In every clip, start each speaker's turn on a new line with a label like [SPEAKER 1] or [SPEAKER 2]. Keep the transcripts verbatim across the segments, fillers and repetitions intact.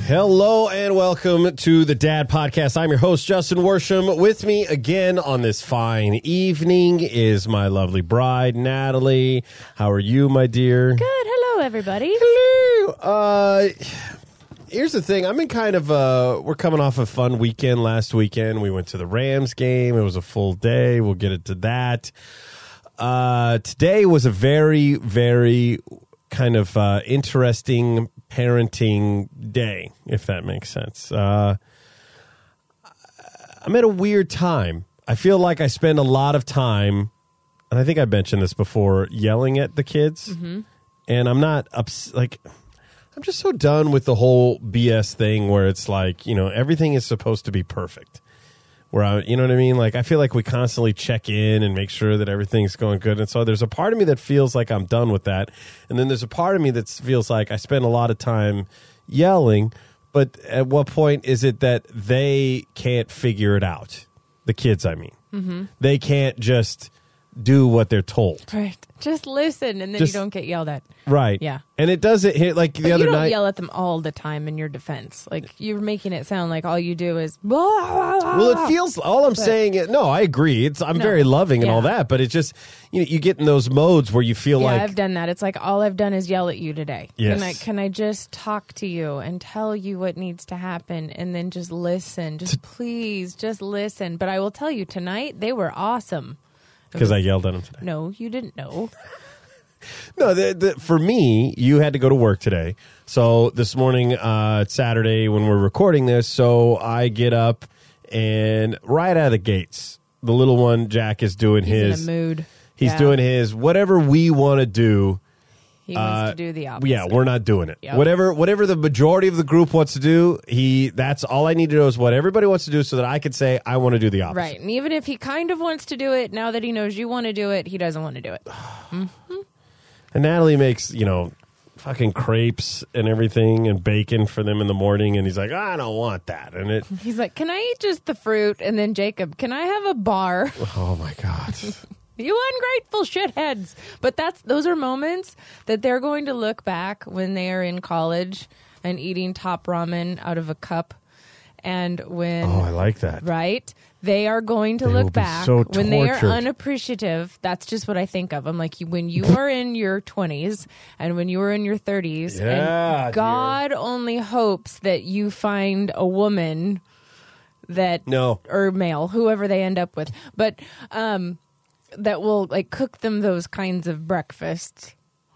[SPEAKER 1] Hello and welcome to the Dad Podcast. I'm your host, Justin Worsham. With me again on this fine evening is my lovely bride, Natalie. How are you, my dear?
[SPEAKER 2] Good. Hello, everybody.
[SPEAKER 1] Hello. Uh, here's the thing. I'm in kind of uh we're coming off a fun weekend last weekend. We went to the Rams game. It was a full day. We'll get into that. Uh, today was a very, very kind of uh, interesting parenting day, if that makes sense. Uh, I'm at a weird time. I feel like I spend a lot of time, and I think I mentioned this before, yelling at the kids. Mm-hmm. And I'm not ups- like, I'm just so done with the whole B S thing where it's like, you know, everything is supposed to be perfect. Where I, you know what I mean? Like, I feel like we constantly check in and make sure that everything's going good. And so there's a part of me that feels like I'm done with that. And then there's a part of me that feels like I spend a lot of time yelling. But at what point is it that they can't figure it out? The kids, I mean. Mm-hmm. They can't just do what they're told.
[SPEAKER 2] Right. Just listen, and then
[SPEAKER 1] Just,
[SPEAKER 2] you don't get yelled at.
[SPEAKER 1] Right.
[SPEAKER 2] Yeah.
[SPEAKER 1] And it doesn't hit like the
[SPEAKER 2] but
[SPEAKER 1] other
[SPEAKER 2] you don't
[SPEAKER 1] night.
[SPEAKER 2] yell at them all the time in your defense. Like, you're making it sound like all you do is blah, blah, blah.
[SPEAKER 1] Well, it feels, all I'm
[SPEAKER 2] but,
[SPEAKER 1] saying is, no, I agree. It's I'm
[SPEAKER 2] no,
[SPEAKER 1] very loving and
[SPEAKER 2] yeah.
[SPEAKER 1] all that, but it's just, you know, you get in those modes where you feel
[SPEAKER 2] yeah,
[SPEAKER 1] like.
[SPEAKER 2] I've done that. It's like, all I've done is yell at you today.
[SPEAKER 1] Yes.
[SPEAKER 2] Can I, can I just talk to you and tell you what needs to happen and then just listen? Just please, just listen. But I will tell you, tonight, they were awesome.
[SPEAKER 1] Because I yelled at them today.
[SPEAKER 2] No, you didn't know.
[SPEAKER 1] No, the, the, for me, you had to go to work today. So this morning, uh, it's Saturday when we're recording this. So I get up and right out of the gates, the little one, Jack, is doing
[SPEAKER 2] He's
[SPEAKER 1] his.
[SPEAKER 2] in a mood.
[SPEAKER 1] He's
[SPEAKER 2] Yeah.
[SPEAKER 1] doing his whatever we want to do.
[SPEAKER 2] He wants
[SPEAKER 1] Uh,
[SPEAKER 2] to do the opposite.
[SPEAKER 1] Yeah, we're not doing it.
[SPEAKER 2] Yep.
[SPEAKER 1] Whatever, whatever the majority of the group wants to do, he. That's all I need to know is what everybody wants to do, so that I can say I want to do the opposite.
[SPEAKER 2] Right. And even if he kind of wants to do it, now that he knows you want to do it, he doesn't want to do it.
[SPEAKER 1] And Natalie makes, you know, fucking crepes and everything and bacon for them in the morning, and he's like, I don't want that. And it,
[SPEAKER 2] He's like, can I eat just the fruit? And then Jacob, can I have a bar?
[SPEAKER 1] oh my god.
[SPEAKER 2] You ungrateful shitheads. But that's those are moments that they're going to look back when they are in college and eating top ramen out of a cup. And when
[SPEAKER 1] Oh, I like that.
[SPEAKER 2] right? They are going to
[SPEAKER 1] They will
[SPEAKER 2] look
[SPEAKER 1] be
[SPEAKER 2] back
[SPEAKER 1] so
[SPEAKER 2] when they are
[SPEAKER 1] tortured.
[SPEAKER 2] unappreciative. That's just what I think of. I'm like, you- when you are in your twenties and when you are in your thirties,
[SPEAKER 1] Yeah,
[SPEAKER 2] and God only hopes that you find a woman that
[SPEAKER 1] No.
[SPEAKER 2] or male, whoever they end up with, but um, that will like cook them those kinds of breakfasts.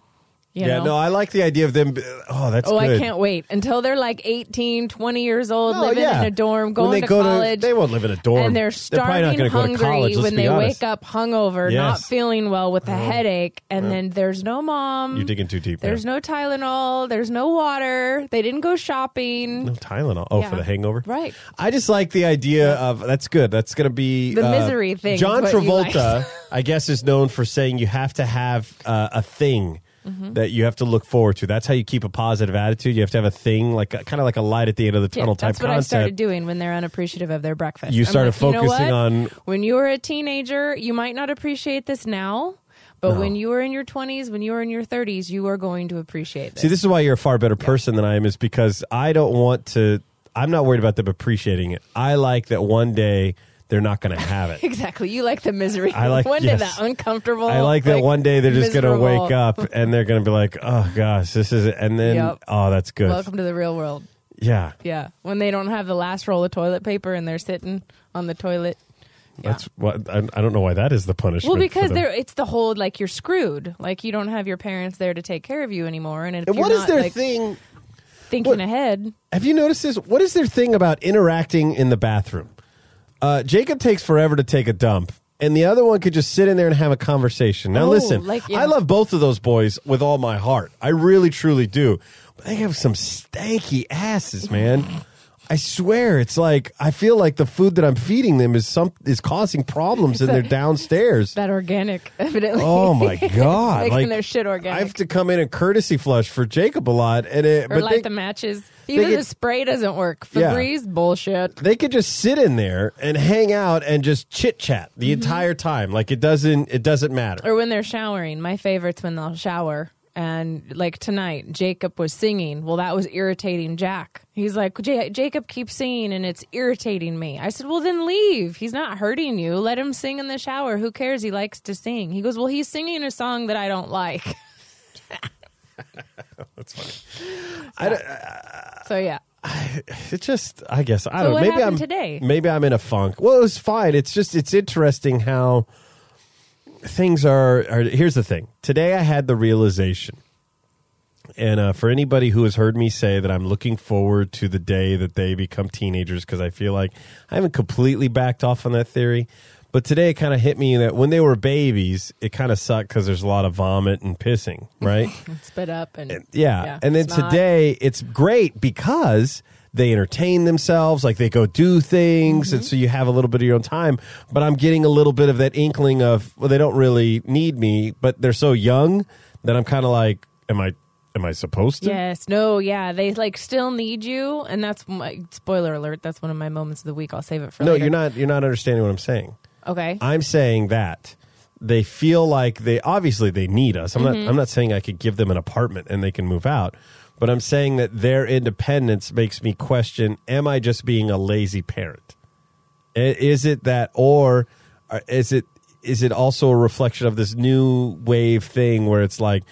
[SPEAKER 2] You
[SPEAKER 1] yeah,
[SPEAKER 2] know?
[SPEAKER 1] no, I like the idea of them. Oh, that's
[SPEAKER 2] Oh,
[SPEAKER 1] good.
[SPEAKER 2] I can't wait until they're like eighteen, twenty years old,
[SPEAKER 1] No,
[SPEAKER 2] living
[SPEAKER 1] yeah.
[SPEAKER 2] in a dorm,
[SPEAKER 1] When
[SPEAKER 2] going
[SPEAKER 1] they
[SPEAKER 2] to
[SPEAKER 1] go
[SPEAKER 2] college.
[SPEAKER 1] they won't live in a dorm.
[SPEAKER 2] And they're
[SPEAKER 1] probably not
[SPEAKER 2] starving
[SPEAKER 1] gonna go to
[SPEAKER 2] hungry
[SPEAKER 1] college, let's
[SPEAKER 2] when
[SPEAKER 1] be
[SPEAKER 2] they
[SPEAKER 1] honest.
[SPEAKER 2] wake up hungover,
[SPEAKER 1] Yes.
[SPEAKER 2] not feeling well with a headache, and then there's no mom.
[SPEAKER 1] You're digging too deep.
[SPEAKER 2] There's
[SPEAKER 1] there.
[SPEAKER 2] no Tylenol. There's no water. They didn't go shopping.
[SPEAKER 1] no Tylenol. Oh,
[SPEAKER 2] Yeah.
[SPEAKER 1] for the hangover.
[SPEAKER 2] Right.
[SPEAKER 1] I just like the idea of that's good. That's going to be
[SPEAKER 2] The
[SPEAKER 1] uh,
[SPEAKER 2] misery thing is
[SPEAKER 1] John
[SPEAKER 2] what you
[SPEAKER 1] Travolta,
[SPEAKER 2] like.
[SPEAKER 1] I guess, is known for saying you have to have uh, a thing
[SPEAKER 2] Mm-hmm.
[SPEAKER 1] that you have to look forward to. That's how you keep a positive attitude. You have to have a thing, like kind of like a light at the end of the
[SPEAKER 2] Yeah,
[SPEAKER 1] tunnel type
[SPEAKER 2] that's what
[SPEAKER 1] concept.
[SPEAKER 2] I started doing when they're unappreciative of their breakfast.
[SPEAKER 1] You
[SPEAKER 2] I'm
[SPEAKER 1] started
[SPEAKER 2] like, you know
[SPEAKER 1] focusing
[SPEAKER 2] what?
[SPEAKER 1] on-
[SPEAKER 2] when you were a teenager, you might not appreciate this now, but
[SPEAKER 1] No.
[SPEAKER 2] when you were in your twenties, when you were in your thirties, you are going to appreciate this.
[SPEAKER 1] See, this is why you're a far better person than I am, is because I don't want to. I'm not worried about them appreciating it. I like that one day they're not going to have it.
[SPEAKER 2] Exactly. You like the misery.
[SPEAKER 1] I like-
[SPEAKER 2] one
[SPEAKER 1] yes.
[SPEAKER 2] day that uncomfortable.
[SPEAKER 1] I like that one day they're just going to
[SPEAKER 2] miserable.
[SPEAKER 1] wake up and they're going to be like, "Oh gosh, this is," it. And then,
[SPEAKER 2] Yep.
[SPEAKER 1] oh, that's good.
[SPEAKER 2] Welcome to the real world.
[SPEAKER 1] Yeah,
[SPEAKER 2] Yeah. When they don't have the last roll of toilet paper and they're sitting on the toilet. Yeah.
[SPEAKER 1] that's what. I, I don't know why that is the punishment.
[SPEAKER 2] Well, because
[SPEAKER 1] for them.
[SPEAKER 2] they're it's the whole like you're screwed. Like you don't have your parents there to take care of you anymore. And if
[SPEAKER 1] And
[SPEAKER 2] you're
[SPEAKER 1] what is
[SPEAKER 2] not,
[SPEAKER 1] their
[SPEAKER 2] like,
[SPEAKER 1] thing?
[SPEAKER 2] thinking
[SPEAKER 1] what-
[SPEAKER 2] ahead.
[SPEAKER 1] Have you noticed this? What is their thing about interacting in the bathroom? Uh, Jacob takes forever to take a dump, and the other one could just sit in there and have a conversation. Now,
[SPEAKER 2] Oh,
[SPEAKER 1] listen,
[SPEAKER 2] like, yeah.
[SPEAKER 1] I love both of those boys with all my heart. I really, truly do. But they have some stanky asses, man. I swear, it's like I feel like the food that I'm feeding them is some is causing problems in their downstairs.
[SPEAKER 2] That organic, evidently.
[SPEAKER 1] Oh my god!
[SPEAKER 2] Making
[SPEAKER 1] like
[SPEAKER 2] their shit organic.
[SPEAKER 1] I have to come in and courtesy flush for Jacob a lot, and it,
[SPEAKER 2] or
[SPEAKER 1] but
[SPEAKER 2] light
[SPEAKER 1] they,
[SPEAKER 2] the matches. Even
[SPEAKER 1] get-
[SPEAKER 2] the spray doesn't work.
[SPEAKER 1] Yeah.
[SPEAKER 2] Febreze, bullshit.
[SPEAKER 1] they could just sit in there and hang out and just chit chat the
[SPEAKER 2] Mm-hmm.
[SPEAKER 1] entire time. Like it doesn't it doesn't matter.
[SPEAKER 2] Or when they're showering. My favorite's when they'll shower And like tonight, Jacob was singing. Well, that was irritating Jack. He's like, J- Jacob keeps singing and it's irritating me. I said, well, then leave. He's not hurting you. Let him sing in the shower. Who cares? He likes to sing. He goes, well, he's singing a song that I don't like.
[SPEAKER 1] That's funny.
[SPEAKER 2] So,
[SPEAKER 1] I, uh,
[SPEAKER 2] so yeah.
[SPEAKER 1] I, it just, I guess, I
[SPEAKER 2] So
[SPEAKER 1] don't
[SPEAKER 2] what
[SPEAKER 1] know. Maybe
[SPEAKER 2] happened
[SPEAKER 1] I'm
[SPEAKER 2] today?
[SPEAKER 1] Maybe I'm in a funk. Well, it was fine. It's just, it's interesting how things are, are. Here's the thing. Today I had the realization, and uh, for anybody who has heard me say that I'm looking forward to the day that they become teenagers, because I feel like I haven't completely backed off on that theory. But today it kind of hit me that when they were babies, it kind of sucked because there's a lot of vomit and pissing, right?
[SPEAKER 2] Spit up and,
[SPEAKER 1] and yeah.
[SPEAKER 2] yeah.
[SPEAKER 1] And then
[SPEAKER 2] Snot.
[SPEAKER 1] today it's great because they entertain themselves, like they go do things, mm-hmm. and so you have a little bit of your own time. But I'm getting a little bit of that inkling of, well, they don't really need me, but they're so young that I'm kind of like, am I am I supposed to?
[SPEAKER 2] Yes, no, yeah, they like still need you, and that's my spoiler alert. That's one of my moments of the week. I'll save it for
[SPEAKER 1] no,
[SPEAKER 2] later.
[SPEAKER 1] you're not. You're not understanding what I'm saying.
[SPEAKER 2] Okay,
[SPEAKER 1] I'm saying that they feel like they obviously they need us. I'm
[SPEAKER 2] mm-hmm.
[SPEAKER 1] not. I'm not saying I could give them an apartment and they can move out. But I'm saying that their independence makes me question, am I just being a lazy parent? Is it that, or is it is it also a reflection of this new wave thing where it's like,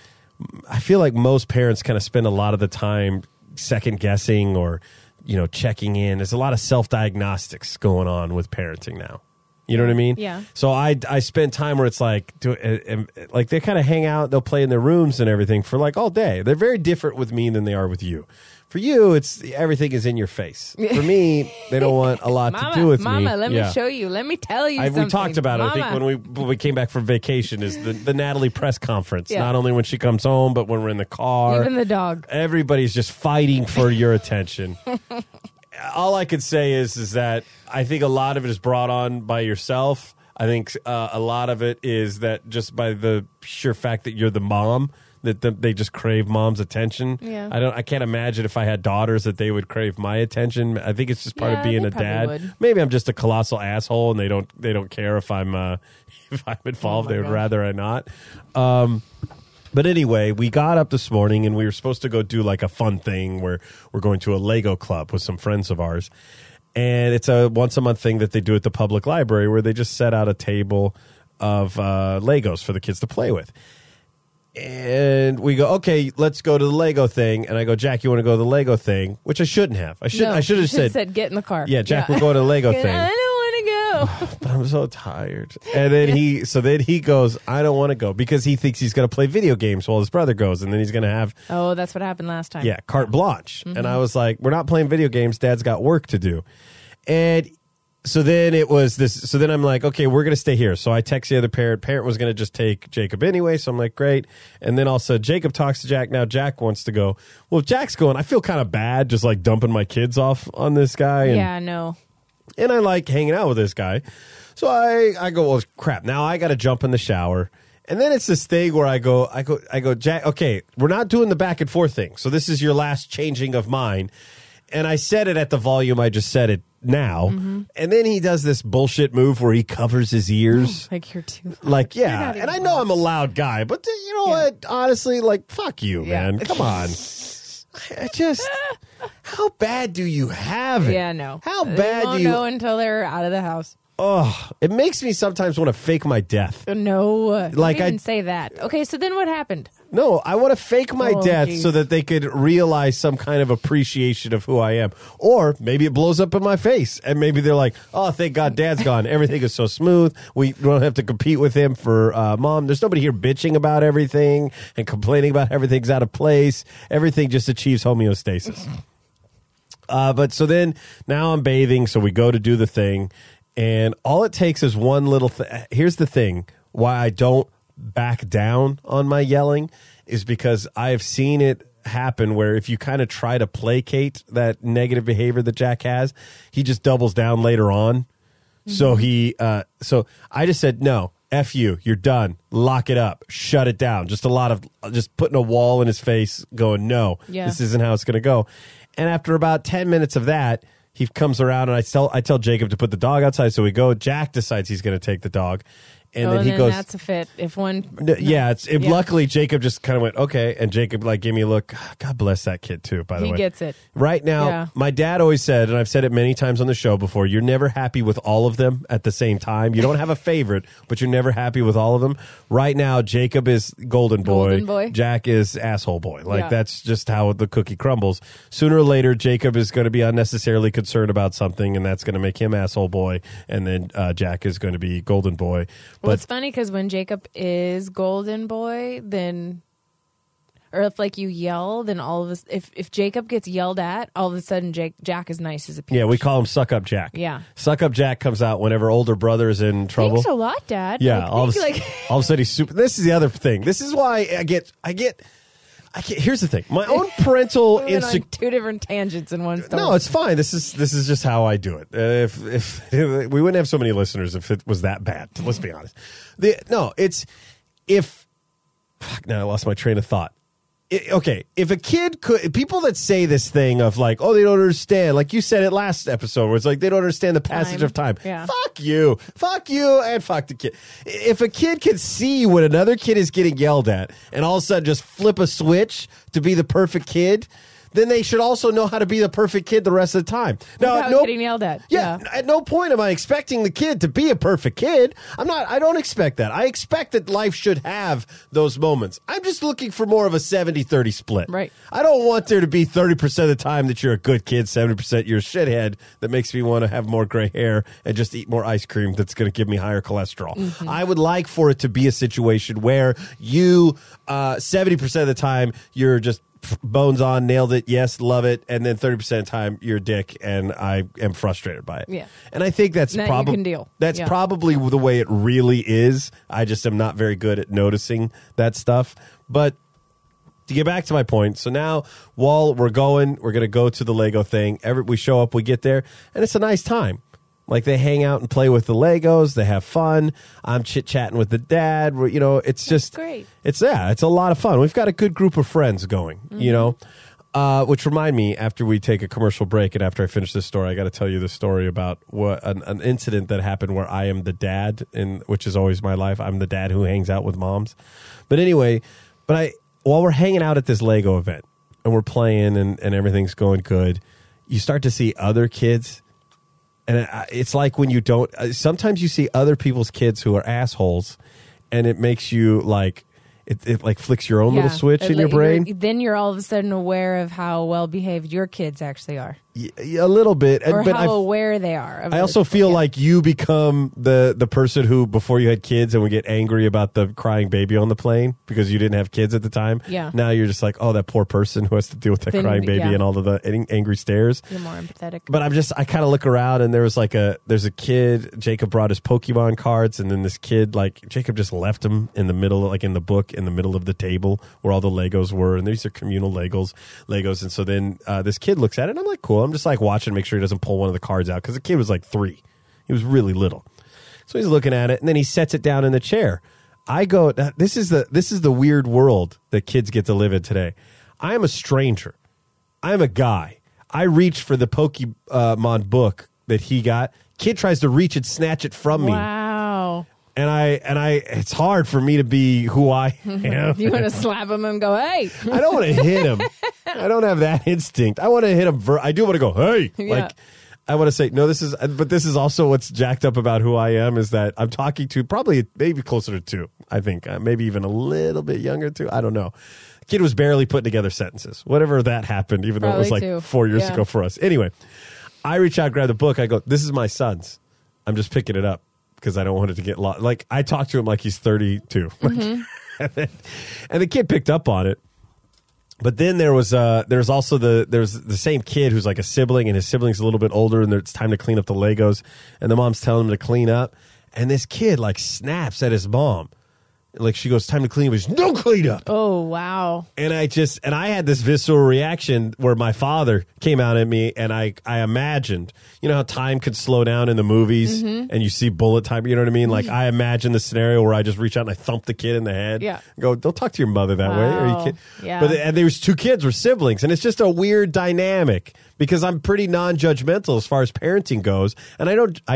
[SPEAKER 1] I feel like most parents kind of spend a lot of the time second guessing or, you know, checking in. There's a lot of self-diagnostics going on with parenting now. You know what I mean?
[SPEAKER 2] Yeah.
[SPEAKER 1] So I I spend time where it's like, do, uh, uh, like they kind of hang out, they'll play in their rooms and everything for like all day. They're very different with me than they are with you. For you, it's everything is in your face. For me, they don't want a lot
[SPEAKER 2] Mama,
[SPEAKER 1] to do with
[SPEAKER 2] Mama,
[SPEAKER 1] me.
[SPEAKER 2] Mama, let
[SPEAKER 1] Yeah.
[SPEAKER 2] me show you. Let me tell you
[SPEAKER 1] I,
[SPEAKER 2] something.
[SPEAKER 1] we talked about
[SPEAKER 2] Mama.
[SPEAKER 1] it. I think when we when we came back from vacation is the, the Natalie press conference.
[SPEAKER 2] Yeah.
[SPEAKER 1] Not only when she comes home, but when we're in the car.
[SPEAKER 2] Even the dog.
[SPEAKER 1] Everybody's just fighting for your attention. All I could say is is that I think a lot of it is brought on by yourself. I think uh, a lot of it is that just by the sheer fact that you're the mom, that the, they just crave mom's attention.
[SPEAKER 2] Yeah.
[SPEAKER 1] I don't. I can't imagine if I had daughters that they would crave my attention. I think it's just part
[SPEAKER 2] Yeah,
[SPEAKER 1] of being
[SPEAKER 2] they
[SPEAKER 1] a
[SPEAKER 2] probably
[SPEAKER 1] dad.
[SPEAKER 2] would.
[SPEAKER 1] Maybe I'm just a colossal asshole, and they don't. They don't care if I'm uh, if I'm involved.
[SPEAKER 2] Oh my
[SPEAKER 1] they would
[SPEAKER 2] gosh.
[SPEAKER 1] rather I not. Um, But anyway, we got up this morning and we were supposed to go do like a fun thing where we're going to a Lego club with some friends of ours. And it's a once a month thing that they do at the public library where they just set out a table of uh, Legos for the kids to play with. And we go, okay, let's go to the Lego thing. And I go, Jack, you want to go to the Lego thing? Which I shouldn't have. I should.
[SPEAKER 2] No,
[SPEAKER 1] I should have
[SPEAKER 2] you
[SPEAKER 1] said,
[SPEAKER 2] said, get in the car.
[SPEAKER 1] yeah, Jack, we're going to the Lego thing.
[SPEAKER 2] I don't want to go.
[SPEAKER 1] But I'm so tired. And then he, so then he goes, I don't want to go because he thinks he's going to play video games while his brother goes. And then he's going to have,
[SPEAKER 2] Oh, that's what happened last time.
[SPEAKER 1] yeah, carte blanche.
[SPEAKER 2] Mm-hmm.
[SPEAKER 1] And I was like, we're not playing video games. Dad's got work to do. And so then it was this. So then I'm like, okay, we're going to stay here. So I text the other parent. Parent was going to just take Jacob anyway. So I'm like, great. And then also Jacob talks to Jack. Now Jack wants to go. Well, if Jack's going, I feel kind of bad just like dumping my kids off on this guy. And,
[SPEAKER 2] Yeah, no.
[SPEAKER 1] and I like hanging out with this guy. So I, I go, well, crap. Now I got to jump in the shower. And then it's this thing where I go, I go, I go, Jack, okay, we're not doing the back and forth thing. So this is your last changing of mine. And I said it at the volume I just said it now.
[SPEAKER 2] Mm-hmm.
[SPEAKER 1] And then he does this bullshit move where he covers his ears.
[SPEAKER 2] Like you're too.
[SPEAKER 1] Like,
[SPEAKER 2] You're
[SPEAKER 1] yeah.
[SPEAKER 2] not
[SPEAKER 1] And
[SPEAKER 2] even
[SPEAKER 1] I know I'm a loud guy, but uh, you know
[SPEAKER 2] Yeah.
[SPEAKER 1] what? Honestly, like, fuck you,
[SPEAKER 2] Yeah.
[SPEAKER 1] man. Come on. I I just, how bad do you have it?
[SPEAKER 2] Yeah, no.
[SPEAKER 1] How
[SPEAKER 2] They
[SPEAKER 1] bad
[SPEAKER 2] won't
[SPEAKER 1] do you?
[SPEAKER 2] know until they're out of the house.
[SPEAKER 1] Oh, it makes me sometimes want to fake my death.
[SPEAKER 2] No.
[SPEAKER 1] Like
[SPEAKER 2] Like I
[SPEAKER 1] I-
[SPEAKER 2] even say that. Okay, so then what happened?
[SPEAKER 1] No, I want to fake my
[SPEAKER 2] Oh,
[SPEAKER 1] death
[SPEAKER 2] geez.
[SPEAKER 1] so that they could realize some kind of appreciation of who I am. Or maybe it blows up in my face and maybe they're like, oh, thank God Dad's gone. Everything is so smooth. We don't have to compete with him for uh, Mom. There's nobody here bitching about everything and complaining about everything's out of place. Everything just achieves homeostasis. Uh, but so then now I'm bathing, so we go to do the thing. And all it takes is one little thing. Here's the thing why I don't back down on my yelling is because I've seen it happen where if you kind of try to placate that negative behavior that Jack has, he just doubles down later on. Mm-hmm. So he, uh, so I just said, no, F you, you're done. Lock it up. Shut it down. Just a lot of, just putting a wall in his face going, no,
[SPEAKER 2] Yeah.
[SPEAKER 1] this isn't how it's going to go. And after about ten minutes of that, he comes around and I tell I tell Jacob to put the dog outside. So we go. Jack decides he's going to take the dog. and
[SPEAKER 2] oh,
[SPEAKER 1] then
[SPEAKER 2] and
[SPEAKER 1] he
[SPEAKER 2] then
[SPEAKER 1] goes,
[SPEAKER 2] that's a fit. If one,
[SPEAKER 1] N- yeah, it's it,
[SPEAKER 2] Yeah.
[SPEAKER 1] luckily Jacob just kind of went okay, and Jacob like gave me a look. God bless that kid too. By the
[SPEAKER 2] he
[SPEAKER 1] way,
[SPEAKER 2] gets it.
[SPEAKER 1] right now.
[SPEAKER 2] Yeah.
[SPEAKER 1] My dad always said, and I've said it many times on the show before, you're never happy with all of them at the same time. You don't have a favorite, but you're never happy with all of them. Right now, Jacob is golden boy,
[SPEAKER 2] Golden boy.
[SPEAKER 1] Jack is asshole boy. Like
[SPEAKER 2] Yeah.
[SPEAKER 1] that's just how the cookie crumbles. Sooner or later, Jacob is going to be unnecessarily concerned about something, and that's going to make him asshole boy, and then uh, Jack is going to be golden boy.
[SPEAKER 2] Well,
[SPEAKER 1] But
[SPEAKER 2] it's funny because when Jacob is golden boy, then, or if like you yell, then all of us, if if Jacob gets yelled at, all of a sudden Jake, Jack is nice as a peach.
[SPEAKER 1] yeah, we call him Suck Up Jack.
[SPEAKER 2] Yeah.
[SPEAKER 1] Suck Up Jack comes out whenever older brother is in trouble.
[SPEAKER 2] Thanks a lot, Dad.
[SPEAKER 1] Yeah,
[SPEAKER 2] Like,
[SPEAKER 1] all, of a,
[SPEAKER 2] thank you,
[SPEAKER 1] s-
[SPEAKER 2] like,
[SPEAKER 1] all of a sudden he's super. This is the other thing. This is why I get, I get, I get. Here's the thing. My own parental
[SPEAKER 2] we went on
[SPEAKER 1] insecurity.
[SPEAKER 2] two different tangents in one story.
[SPEAKER 1] No, it's fine. This is this is just how I do it. Uh, if, if if we wouldn't have so many listeners if it was that bad. Let's be honest. The, no, it's if. Fuck, now I lost my train of thought. It, okay, if a kid could, people that say this thing of like, oh, they don't understand, like you said it last episode, where it's like they don't understand the passage
[SPEAKER 2] Time.
[SPEAKER 1] of time.
[SPEAKER 2] Yeah.
[SPEAKER 1] Fuck you, fuck you, and fuck the kid. If a kid can see when another kid is getting yelled at, and all of a sudden just flip a switch to be the perfect kid, then they should also know how to be the perfect kid the rest of the time. Now,
[SPEAKER 2] Without
[SPEAKER 1] at no,
[SPEAKER 2] getting yelled at.
[SPEAKER 1] yeah,
[SPEAKER 2] Yeah.
[SPEAKER 1] at no point am I expecting the kid to be a perfect kid. I'm not. I don't expect that. I expect that life should have those moments. I'm just looking for more of a seventy thirty split.
[SPEAKER 2] Right.
[SPEAKER 1] I don't want there to be thirty percent of the time that you're a good kid, seventy percent you're a shithead that makes me want to have more gray hair and just eat more ice cream that's going to give me higher cholesterol.
[SPEAKER 2] Mm-hmm.
[SPEAKER 1] I would like for it to be a situation where you, uh, seventy percent of the time, you're just bones on, nailed it, yes, love it, and then thirty percent of the time you're a dick and I am frustrated by it.
[SPEAKER 2] Yeah.
[SPEAKER 1] And I think that's
[SPEAKER 2] That you
[SPEAKER 1] probably
[SPEAKER 2] can deal.
[SPEAKER 1] that's
[SPEAKER 2] Yeah.
[SPEAKER 1] probably the way it really is. I just am not very good at noticing that stuff. But to get back to my point, so now while we're going, we're going to go to the Lego thing. Every we show up, we get there, and it's a nice time. Like they hang out and play with the Legos, they have fun. I'm chit chatting with the dad. We're, you know, it's just
[SPEAKER 2] great.
[SPEAKER 1] It's yeah, it's a lot of fun. We've got a good group of friends going.
[SPEAKER 2] Mm-hmm.
[SPEAKER 1] You know, uh, which remind me, after we take a commercial break and after I finish this story, I got to tell you the story about what an, an incident that happened where I am the dad, in which is always my life. I'm the dad who hangs out with moms. But anyway, but I while we're hanging out at this Lego event and we're playing and, and everything's going good, you start to see other kids. And it's like when you don't, sometimes you see other people's kids who are assholes, and it makes you like, it, it like flicks your own
[SPEAKER 2] Yeah.
[SPEAKER 1] little switch
[SPEAKER 2] It-
[SPEAKER 1] in your
[SPEAKER 2] you're-
[SPEAKER 1] brain.
[SPEAKER 2] Then you're all of a sudden aware of how well behaved your kids actually are,
[SPEAKER 1] Y- a little bit.
[SPEAKER 2] or
[SPEAKER 1] but
[SPEAKER 2] how
[SPEAKER 1] I've-
[SPEAKER 2] aware they are. Of
[SPEAKER 1] I
[SPEAKER 2] the-
[SPEAKER 1] also feel
[SPEAKER 2] yeah.
[SPEAKER 1] like you become the the person who, before you had kids and would get angry about the crying baby on the plane because you didn't have kids at the time.
[SPEAKER 2] Yeah.
[SPEAKER 1] Now you're just like, oh, that poor person who has to deal with that
[SPEAKER 2] Then-
[SPEAKER 1] crying baby
[SPEAKER 2] yeah.
[SPEAKER 1] and all of the ang- angry stares.
[SPEAKER 2] You're more empathetic.
[SPEAKER 1] But I'm just, I kind of look around and there was like a, there's a kid, Jacob brought his Pokemon cards, and then this kid, like, Jacob just left him in the middle, like in the book, in the middle of the table where all the Legos were. And these are communal Legos, Legos. And so then uh, this kid looks at it and I'm like, cool. I'm just like watching, make sure he doesn't pull one of the cards out because the kid was like three. He was really little. So he's looking at it and then he sets it down in the chair. I go, this is the, this is the weird world that kids get to live in today. I am a stranger. I'm a guy. I reach for the Pokemon book that he got. Kid tries to reach and snatch it from me.
[SPEAKER 2] Wow.
[SPEAKER 1] And I and I it's hard for me to be who I am.
[SPEAKER 2] You want to slap him and go, hey.
[SPEAKER 1] I don't want to hit him. I don't have that instinct. I want to hit him. Ver- I do want to go, hey.
[SPEAKER 2] Yeah.
[SPEAKER 1] Like I want to say, no, this is, but this is also what's jacked up about who I am is that I'm talking to probably maybe closer to two, I think. Uh, maybe even a little bit younger too. I don't know. Kid was barely putting together sentences. Whatever that happened, even though it was
[SPEAKER 2] Probably
[SPEAKER 1] like
[SPEAKER 2] two.
[SPEAKER 1] four years
[SPEAKER 2] Yeah.
[SPEAKER 1] ago for us. Anyway, I reach out, grab the book. I go, this is my son's. I'm just picking it up because I don't want it to get lost. Like, I talk to him like he's thirty-two.
[SPEAKER 2] Mm-hmm.
[SPEAKER 1] and, then- and the kid picked up on it. But then there was uh there's also the there's the same kid who's like a sibling, and his sibling's a little bit older, and it's time to clean up the Legos, and the mom's telling him to clean up, and this kid like snaps at his mom, like she goes, time to clean up. He's, no clean up.
[SPEAKER 2] Oh, wow.
[SPEAKER 1] And I just, and I had this visceral reaction where my father came out at me, and I, I imagined, you know how time could slow down in the movies and you see bullet time, you know what I mean? Like I imagine the scenario where I just reach out and I thump the kid in the head.
[SPEAKER 2] Yeah.
[SPEAKER 1] Go, don't talk to your mother that way. Are you
[SPEAKER 2] Wow.
[SPEAKER 1] kidding?
[SPEAKER 2] Yeah.
[SPEAKER 1] But, and there was two kids were siblings, and it's just a weird dynamic because I'm pretty non-judgmental as far as parenting goes. And I don't, I,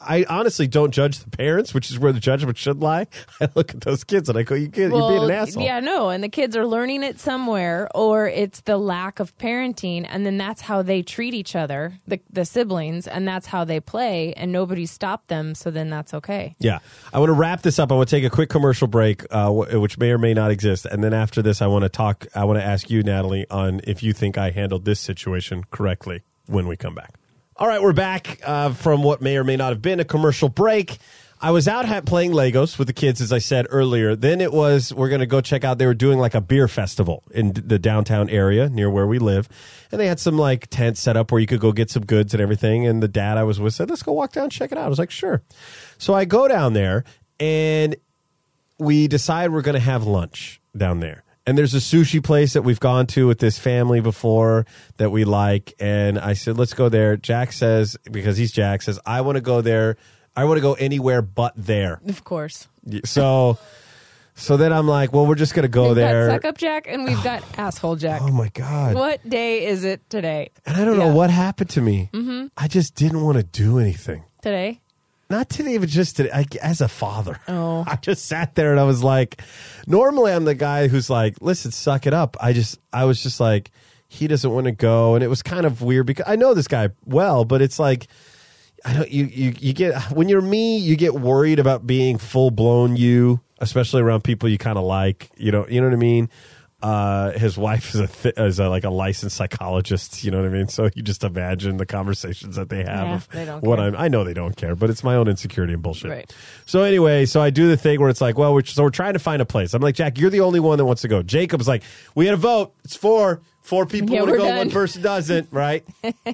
[SPEAKER 1] I honestly don't judge the parents, which is where the judgment should lie. I look at those kids and I go, you kid,
[SPEAKER 2] Well,
[SPEAKER 1] you're being an asshole.
[SPEAKER 2] Yeah, no, and the kids are learning it somewhere, or it's the lack of parenting, and then that's how they treat each other, the the siblings, and that's how they play, and nobody stopped them, so then that's okay.
[SPEAKER 1] Yeah. I want to wrap this up. I want to take a quick commercial break, uh, w- which may or may not exist. And then after this, I want to talk, I want to ask you, Natalie, on if you think I handled this situation correctly when we come back. All right, we're back uh, from what may or may not have been a commercial break. I was out ha- playing Legos with the kids, as I said earlier. Then it was, we're going to go check out, they were doing like a beer festival in d- the downtown area near where we live. And they had some like tents set up where you could go get some goods and everything. And the dad I was with said, let's go walk down and check it out. I was like, sure. So I go down there and we decide we're going to have lunch down there. And there's a sushi place that we've gone to with this family before that we like. And I said, let's go there. Jack says, because he's Jack, says, I want to go there. I want to go anywhere but there.
[SPEAKER 2] Of course.
[SPEAKER 1] So so then I'm like, well, we're just going to go
[SPEAKER 2] We've
[SPEAKER 1] there.
[SPEAKER 2] got Suck Up Jack, and we've got Asshole Jack.
[SPEAKER 1] Oh, my God.
[SPEAKER 2] What day is it today?
[SPEAKER 1] And I don't
[SPEAKER 2] Yeah.
[SPEAKER 1] know what happened to me. Mm-hmm. I just didn't want to do anything.
[SPEAKER 2] Today?
[SPEAKER 1] Not today, but just today, I, as a father.
[SPEAKER 2] Oh.
[SPEAKER 1] I just sat there and I was like, normally I'm the guy who's like, listen, suck it up. I just, I was just like, he doesn't want to go. And it was kind of weird because I know this guy well, but it's like, I don't, you, you, you get, when you're me, you get worried about being full blown you, especially around people you kind of like, you know, you know what I mean? Uh, his wife is a th- is a, like a licensed psychologist. You know what I mean? So you just imagine the conversations that they have.
[SPEAKER 2] Yeah,
[SPEAKER 1] of
[SPEAKER 2] they don't
[SPEAKER 1] what
[SPEAKER 2] care.
[SPEAKER 1] I'm. I know they don't care, but it's my own insecurity and bullshit.
[SPEAKER 2] Right.
[SPEAKER 1] So anyway, so I do the thing where it's like, well, we're, so we're trying to find a place. I'm like, Jack, you're the only one that wants to go. Jacob's like, we had a vote. It's four. Four people
[SPEAKER 2] Yeah,
[SPEAKER 1] want to
[SPEAKER 2] we're
[SPEAKER 1] go.
[SPEAKER 2] done.
[SPEAKER 1] One person doesn't. Right.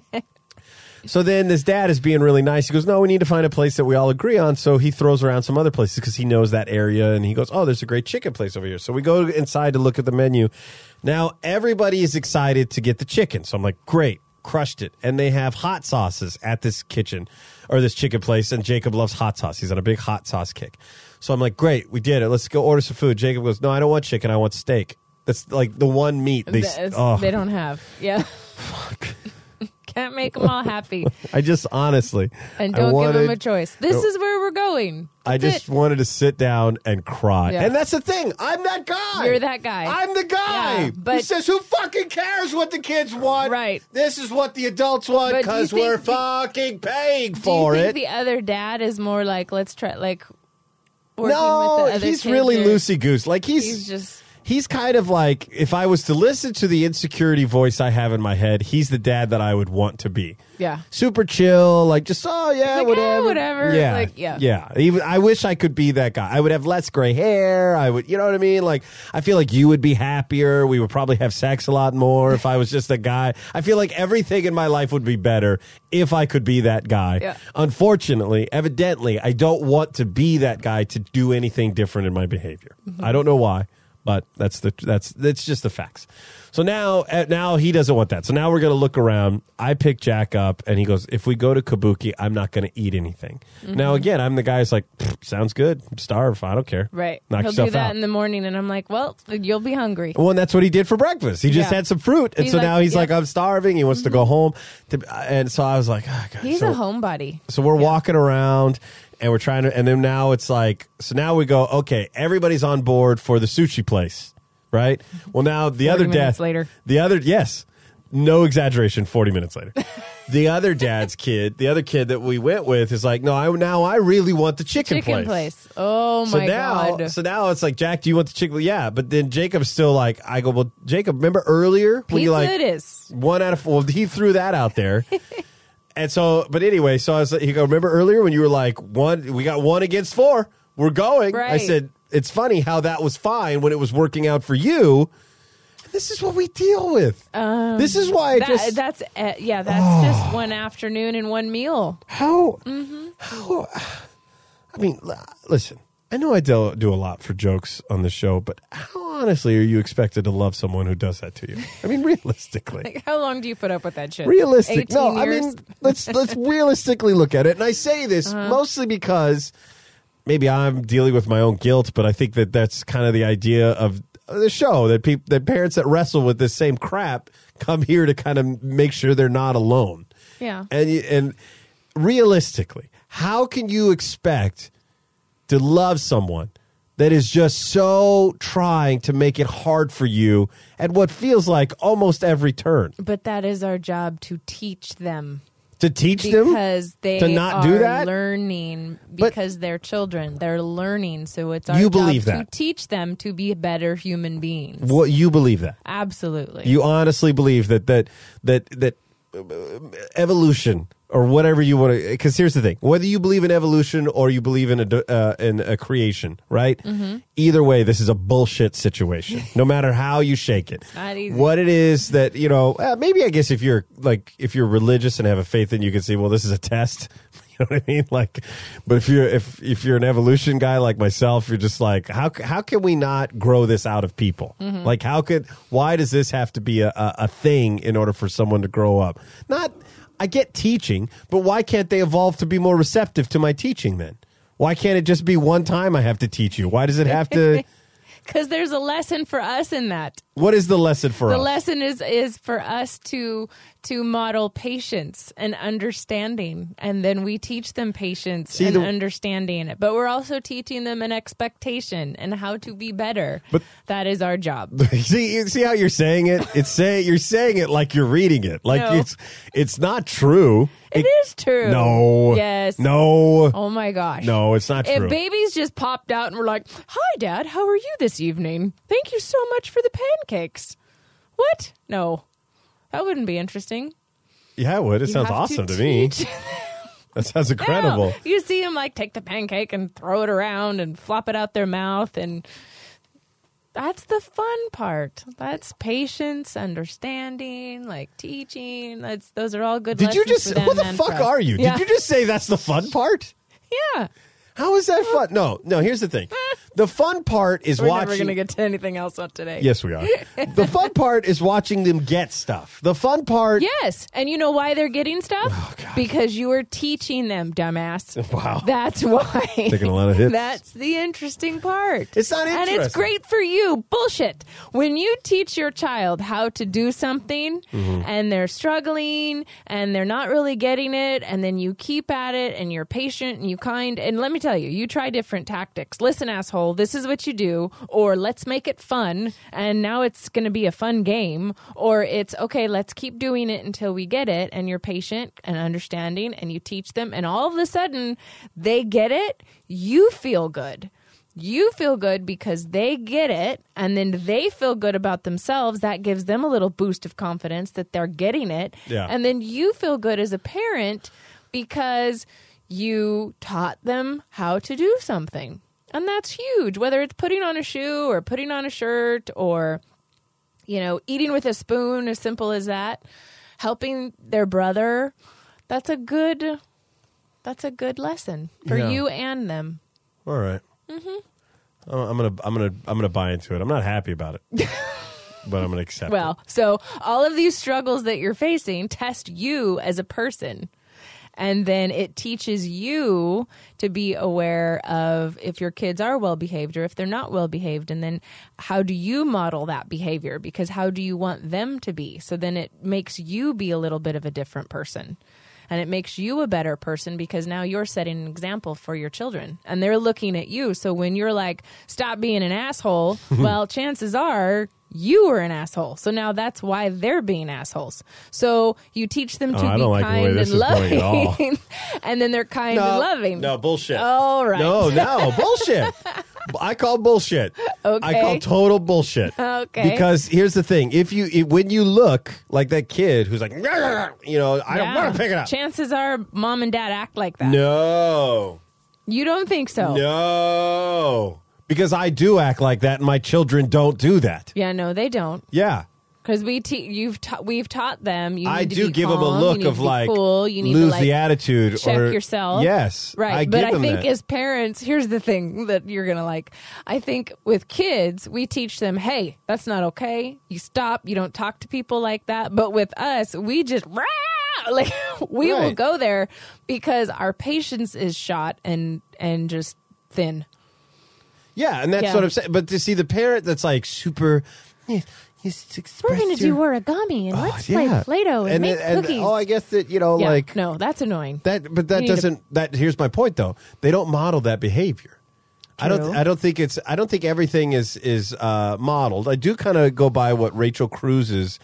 [SPEAKER 1] So then this dad is being really nice. He goes, no, we need to find a place that we all agree on. So he throws around some other places because he knows that area. And he goes, oh, there's a great chicken place over here. So we go inside to look at the menu. Now, everybody is excited to get the chicken. So I'm like, great, crushed it. And they have hot sauces at this kitchen or this chicken place. And Jacob loves hot sauce. He's on a big hot sauce kick. So I'm like, great, we did it. Let's go order some food. Jacob goes, no, I don't want chicken. I want steak. That's like the one meat they,
[SPEAKER 2] Th-
[SPEAKER 1] oh.
[SPEAKER 2] they don't have. Yeah. Can't make them all happy.
[SPEAKER 1] I just honestly.
[SPEAKER 2] And
[SPEAKER 1] I
[SPEAKER 2] don't
[SPEAKER 1] wanted,
[SPEAKER 2] give them a choice. This is where we're going.
[SPEAKER 1] I
[SPEAKER 2] That's
[SPEAKER 1] just
[SPEAKER 2] it.
[SPEAKER 1] wanted to sit down and cry.
[SPEAKER 2] Yeah.
[SPEAKER 1] And that's the thing. I'm that guy.
[SPEAKER 2] You're that guy.
[SPEAKER 1] I'm the guy.
[SPEAKER 2] Yeah, but-
[SPEAKER 1] who says, who fucking cares what the kids want?
[SPEAKER 2] Right.
[SPEAKER 1] This is what the adults want
[SPEAKER 2] But do you
[SPEAKER 1] because
[SPEAKER 2] think
[SPEAKER 1] we're
[SPEAKER 2] the-
[SPEAKER 1] fucking paying
[SPEAKER 2] Do you
[SPEAKER 1] for
[SPEAKER 2] think
[SPEAKER 1] it.
[SPEAKER 2] the other dad is more like, let's try, like, working
[SPEAKER 1] No,
[SPEAKER 2] with the other
[SPEAKER 1] he's
[SPEAKER 2] kids,
[SPEAKER 1] really
[SPEAKER 2] or
[SPEAKER 1] loosey goose. Like he's,
[SPEAKER 2] He's just.
[SPEAKER 1] he's kind of like, if I was to listen to the insecurity voice I have in my head, he's the dad that I would want to be.
[SPEAKER 2] Yeah.
[SPEAKER 1] Super chill, like just oh yeah,
[SPEAKER 2] Like, eh,
[SPEAKER 1] whatever,
[SPEAKER 2] whatever.
[SPEAKER 1] yeah,
[SPEAKER 2] Like, yeah.
[SPEAKER 1] yeah. Even I wish I could be that guy. I would have less gray hair. I would, you know what I mean? Like I feel like you would be happier. We would probably have sex a lot more if I was just a guy. I feel like everything in my life would be better if I could be that guy.
[SPEAKER 2] Yeah.
[SPEAKER 1] Unfortunately, evidently, I don't want to be that guy to do anything different in my behavior.
[SPEAKER 2] Mm-hmm.
[SPEAKER 1] I don't know why. But that's the that's that's just the facts. So now uh, now he doesn't want that. So now we're gonna look around. I pick Jack up, and he goes, "If we go to Kabuki, I'm not gonna eat anything."
[SPEAKER 2] Mm-hmm.
[SPEAKER 1] Now again, I'm the guy who's like, "Sounds good. Starve. I don't care."
[SPEAKER 2] Right.
[SPEAKER 1] Knock
[SPEAKER 2] He'll
[SPEAKER 1] yourself
[SPEAKER 2] do that
[SPEAKER 1] out.
[SPEAKER 2] in the morning, and I'm like, well, you'll be hungry.
[SPEAKER 1] Well, and that's what he did for breakfast. He just
[SPEAKER 2] Yeah.
[SPEAKER 1] had some fruit, and
[SPEAKER 2] He's
[SPEAKER 1] so
[SPEAKER 2] like,
[SPEAKER 1] now he's
[SPEAKER 2] yeah.
[SPEAKER 1] like, "I'm starving." He wants to go home, to, and so I was like, oh, God.
[SPEAKER 2] He's
[SPEAKER 1] so,
[SPEAKER 2] a homebody.
[SPEAKER 1] So we're walking around. And we're trying to, and then now it's like, so now we go, okay, everybody's on board for the sushi place, right? Well, now the other
[SPEAKER 2] minutes
[SPEAKER 1] dad,
[SPEAKER 2] later.
[SPEAKER 1] the other, yes, no exaggeration, forty minutes later. The other dad's kid, the other kid that we went with is like, no, I now I really want the chicken,
[SPEAKER 2] Chicken
[SPEAKER 1] place.
[SPEAKER 2] place. Oh my
[SPEAKER 1] So now,
[SPEAKER 2] god.
[SPEAKER 1] so now it's like, Jack, do you want the chicken? Yeah, but then Jacob's still like, I go, well, Jacob, remember earlier when
[SPEAKER 2] Pizza
[SPEAKER 1] you like
[SPEAKER 2] it is.
[SPEAKER 1] one out of four? He threw that out there. And so, but anyway, so I was like, you go, remember earlier when you were like, one, we got one against four. We're going. I
[SPEAKER 2] Right.
[SPEAKER 1] said, it's funny how that was fine when it was working out for you. And this is what we deal with.
[SPEAKER 2] Um,
[SPEAKER 1] this is why I
[SPEAKER 2] that,
[SPEAKER 1] just,
[SPEAKER 2] that's uh, yeah. That's just one afternoon and one meal.
[SPEAKER 1] how,
[SPEAKER 2] Mm-hmm.
[SPEAKER 1] how, I mean, l- listen, I know I do, do a lot for jokes on the show, but how honestly are you expected to love someone who does that to you? I mean, realistically.
[SPEAKER 2] Like, how long do you put up with that shit?
[SPEAKER 1] Realistic. No,
[SPEAKER 2] eighteen
[SPEAKER 1] I
[SPEAKER 2] years?
[SPEAKER 1] mean, let's let's realistically look at it. And I say this
[SPEAKER 2] Uh-huh.
[SPEAKER 1] mostly because maybe I'm dealing with my own guilt, but I think that that's kind of the idea of the show, that people, that parents that wrestle with this same crap come here to kind of make sure they're not alone.
[SPEAKER 2] Yeah.
[SPEAKER 1] And you- and realistically, how can you expect to love someone that is just so trying to make it hard for you at what feels like almost every turn?
[SPEAKER 2] But that is our job, to teach them.
[SPEAKER 1] To teach them
[SPEAKER 2] because they
[SPEAKER 1] to not
[SPEAKER 2] are
[SPEAKER 1] do that?
[SPEAKER 2] learning
[SPEAKER 1] But-
[SPEAKER 2] because they're children. They're learning, so it's our
[SPEAKER 1] You
[SPEAKER 2] job
[SPEAKER 1] believe
[SPEAKER 2] to
[SPEAKER 1] that?
[SPEAKER 2] teach them to be better human beings.
[SPEAKER 1] What you believe that?
[SPEAKER 2] Absolutely.
[SPEAKER 1] You honestly believe that that that that uh, evolution or whatever you want to? Because here's the thing: whether you believe in evolution or you believe in a uh, in a creation, right?
[SPEAKER 2] Mm-hmm.
[SPEAKER 1] Either way, this is a bullshit situation. No matter how you shake it,
[SPEAKER 2] not easy.
[SPEAKER 1] what it is that you know, uh, maybe I guess if you're like if you're religious and have a faith, then you can say, well, this is a test. You know what I mean? Like, but if you're if if you're an evolution guy like myself, you're just like, how how can we not grow this out of people?
[SPEAKER 2] Mm-hmm.
[SPEAKER 1] Like, how could why does this have to be a, a, a thing in order for someone to grow up? Not, I get teaching, but why can't they evolve to be more receptive to my teaching then? Why can't it just be one time I have to teach you? Why does it have to?
[SPEAKER 2] Because there's a lesson for us in that.
[SPEAKER 1] What is the lesson for
[SPEAKER 2] The
[SPEAKER 1] us?
[SPEAKER 2] lesson is is for us to to model patience and understanding, and then we teach them patience
[SPEAKER 1] See,
[SPEAKER 2] and
[SPEAKER 1] the-
[SPEAKER 2] understanding it. But we're also teaching them an expectation and how to be better.
[SPEAKER 1] But-
[SPEAKER 2] that is our job.
[SPEAKER 1] see, you see how you're saying it? It's say you're saying it like you're reading it, like
[SPEAKER 2] No.
[SPEAKER 1] it's it's not true.
[SPEAKER 2] It is true.
[SPEAKER 1] No.
[SPEAKER 2] Yes.
[SPEAKER 1] No.
[SPEAKER 2] Oh my gosh.
[SPEAKER 1] No, it's not
[SPEAKER 2] If
[SPEAKER 1] true.
[SPEAKER 2] babies just popped out and were like, "Hi, Dad, how are you this evening? Thank you so much for the pancakes." What? No, that wouldn't be interesting.
[SPEAKER 1] Yeah, it would. It
[SPEAKER 2] You
[SPEAKER 1] sounds
[SPEAKER 2] have
[SPEAKER 1] awesome to, me.
[SPEAKER 2] teach-
[SPEAKER 1] That sounds incredible.
[SPEAKER 2] No. You see them like take the pancake and throw it around and flop it out their mouth, and that's the fun part. That's patience, understanding, like teaching. That's those are all good.
[SPEAKER 1] Did you
[SPEAKER 2] lessons
[SPEAKER 1] just?
[SPEAKER 2] for them
[SPEAKER 1] Who the
[SPEAKER 2] and
[SPEAKER 1] fuck
[SPEAKER 2] for us.
[SPEAKER 1] are you?
[SPEAKER 2] Yeah.
[SPEAKER 1] Did you just say that's the fun part?
[SPEAKER 2] Yeah.
[SPEAKER 1] How is that fun? No, no. Here's the thing. The fun part is
[SPEAKER 2] We're
[SPEAKER 1] watching.
[SPEAKER 2] never going to get to anything else on today.
[SPEAKER 1] Yes, we are. The fun part is watching them get stuff. The fun part.
[SPEAKER 2] Yes. And you know why they're getting stuff?
[SPEAKER 1] Oh, God.
[SPEAKER 2] Because you are teaching them, dumbass.
[SPEAKER 1] Wow.
[SPEAKER 2] That's why.
[SPEAKER 1] Taking a lot of hits.
[SPEAKER 2] That's the interesting part.
[SPEAKER 1] It's not
[SPEAKER 2] And it's
[SPEAKER 1] interesting.
[SPEAKER 2] great for you. Bullshit. When you teach your child how to do something
[SPEAKER 1] Mm-hmm.
[SPEAKER 2] and they're struggling and they're not really getting it, and then you keep at it and you're patient and you kind, and let me tell you, you try different tactics. Listen, asshole, this is what you do, or let's make it fun, and now it's going to be a fun game, or it's okay, let's keep doing it until we get it, and you're patient and understanding and you teach them, and all of a sudden they get it. You feel good. You feel good because they get it, and then they feel good about themselves. That gives them a little boost of confidence that they're getting it.
[SPEAKER 1] Yeah.
[SPEAKER 2] And then you feel good as a parent because you taught them how to do something. And that's huge, whether it's putting on a shoe or putting on a shirt or, you know, eating with a spoon, as simple as that, helping their brother. That's a good, that's a good lesson for
[SPEAKER 1] Yeah.
[SPEAKER 2] you and them.
[SPEAKER 1] All right. Mm-hmm. I'm gonna, I'm gonna, I'm gonna buy into it. I'm not happy about it, but I'm gonna accept
[SPEAKER 2] Well, so all of these struggles that you're facing test you as a person. And then it teaches you to be aware of if your kids are well behaved or if they're not well behaved. And then how do you model that behavior? Because how do you want them to be? So then it makes you be a little bit of a different person. And it makes you a better person because now you're setting an example for your children. And they're looking at you. So when you're like, stop being an asshole, well, chances are you were an asshole. So now that's why they're being assholes. So you teach them to
[SPEAKER 1] Oh, I
[SPEAKER 2] be
[SPEAKER 1] don't like the way
[SPEAKER 2] kind
[SPEAKER 1] this
[SPEAKER 2] and
[SPEAKER 1] is going at all.
[SPEAKER 2] loving. And then they're kind
[SPEAKER 1] No,
[SPEAKER 2] and loving.
[SPEAKER 1] no bullshit.
[SPEAKER 2] All right.
[SPEAKER 1] No, no bullshit. I call bullshit.
[SPEAKER 2] Okay.
[SPEAKER 1] I call total bullshit.
[SPEAKER 2] Okay.
[SPEAKER 1] Because here's the thing: if you if, when you look like that kid who's like, you know, I don't
[SPEAKER 2] Yeah.
[SPEAKER 1] want to pick it up.
[SPEAKER 2] Chances are mom and dad act like that.
[SPEAKER 1] No,
[SPEAKER 2] You don't think so?
[SPEAKER 1] no, because I do act like that, and my children don't do that.
[SPEAKER 2] Yeah, no, they don't.
[SPEAKER 1] Yeah.
[SPEAKER 2] Because we te- you've ta- we've taught them. You need
[SPEAKER 1] I
[SPEAKER 2] to
[SPEAKER 1] do
[SPEAKER 2] be
[SPEAKER 1] give them a
[SPEAKER 2] calm,
[SPEAKER 1] look
[SPEAKER 2] you need
[SPEAKER 1] of
[SPEAKER 2] to be
[SPEAKER 1] like
[SPEAKER 2] cool, you need
[SPEAKER 1] lose
[SPEAKER 2] to, like,
[SPEAKER 1] the attitude
[SPEAKER 2] check
[SPEAKER 1] or
[SPEAKER 2] yourself.
[SPEAKER 1] Yes,
[SPEAKER 2] Right.
[SPEAKER 1] I
[SPEAKER 2] but
[SPEAKER 1] give
[SPEAKER 2] I
[SPEAKER 1] them
[SPEAKER 2] think
[SPEAKER 1] that.
[SPEAKER 2] as parents, here's the thing that you're going to like. I think with kids, we teach them, hey, that's not okay. You stop. You don't talk to people like that. But with us, we just, rah! Like, we will
[SPEAKER 1] Right.
[SPEAKER 2] go there because our patience is shot and and just thin.
[SPEAKER 1] Yeah, and that's
[SPEAKER 2] Yeah.
[SPEAKER 1] what I'm saying. But to see the parent that's like super you, you
[SPEAKER 2] We're going to do origami and
[SPEAKER 1] Oh,
[SPEAKER 2] let's
[SPEAKER 1] yeah.
[SPEAKER 2] play Play-Doh and,
[SPEAKER 1] and
[SPEAKER 2] make
[SPEAKER 1] and,
[SPEAKER 2] cookies.
[SPEAKER 1] Oh, I guess that you know,
[SPEAKER 2] yeah,
[SPEAKER 1] like
[SPEAKER 2] no, that's annoying.
[SPEAKER 1] that, but that
[SPEAKER 2] You need to-
[SPEAKER 1] doesn't. That here's my point, though. They don't model that behavior. I don't.
[SPEAKER 2] True.
[SPEAKER 1] I don't think it's. I don't think everything is is uh, modeled. I do kind of go by what Rachel Cruz's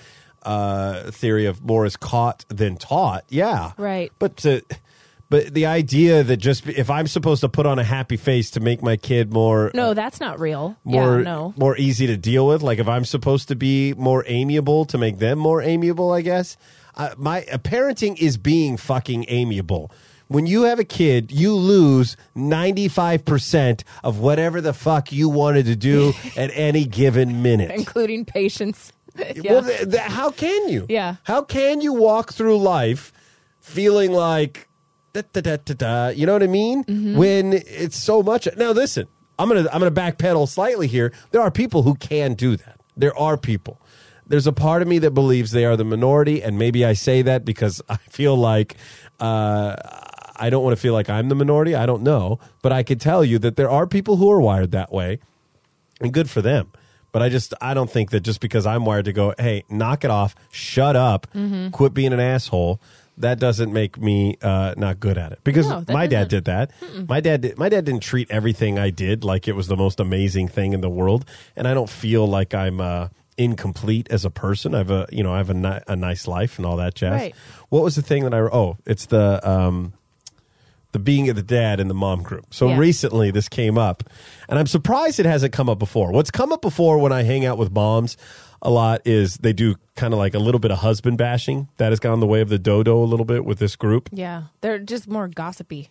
[SPEAKER 1] uh, theory of more is caught than taught. Yeah,
[SPEAKER 2] Right.
[SPEAKER 1] But to, but the idea that just if I'm supposed to put on a happy face to make my kid more
[SPEAKER 2] No, that's not real.
[SPEAKER 1] more
[SPEAKER 2] yeah, no.
[SPEAKER 1] more easy to deal with, like if I'm supposed to be more amiable to make them more amiable, I guess. Uh, my uh, parenting is being fucking amiable. When you have a kid, you lose ninety-five percent of whatever the fuck you wanted to do at any given minute.
[SPEAKER 2] Including patience. yeah.
[SPEAKER 1] Well, th- th- how can you?
[SPEAKER 2] Yeah.
[SPEAKER 1] How can you walk through life feeling like, da, da, da, da, da, you know what I mean?
[SPEAKER 2] Mm-hmm.
[SPEAKER 1] When it's so much. Now, listen, I'm gonna I'm gonna backpedal slightly here. There are people who can do that. There are people. There's a part of me that believes they are the minority, and maybe I say that because I feel like uh, I don't want to feel like I'm the minority. I don't know, but I could tell you that there are people who are wired that way, and good for them. But I just I don't think that just because I'm wired to go, hey, knock it off, shut up,
[SPEAKER 2] Mm-hmm.
[SPEAKER 1] quit being an asshole. That doesn't make me uh, not good at it because
[SPEAKER 2] No, that
[SPEAKER 1] my dad
[SPEAKER 2] doesn't.
[SPEAKER 1] did that. My dad, did, my dad didn't treat everything I did like it was the most amazing thing in the world, and I don't feel like I'm uh, incomplete as a person. I have a you know I have a, ni- a nice life and all that jazz.
[SPEAKER 2] Right.
[SPEAKER 1] What was the thing that I? Oh, it's the um, the being of the dad in the mom group. So
[SPEAKER 2] Yeah.
[SPEAKER 1] recently this came up, and I'm surprised it hasn't come up before. What's come up before when I hang out with moms a lot is they do kind of like a little bit of husband bashing. That has gone the way of the dodo a little bit with this group.
[SPEAKER 2] Yeah. They're just more gossipy.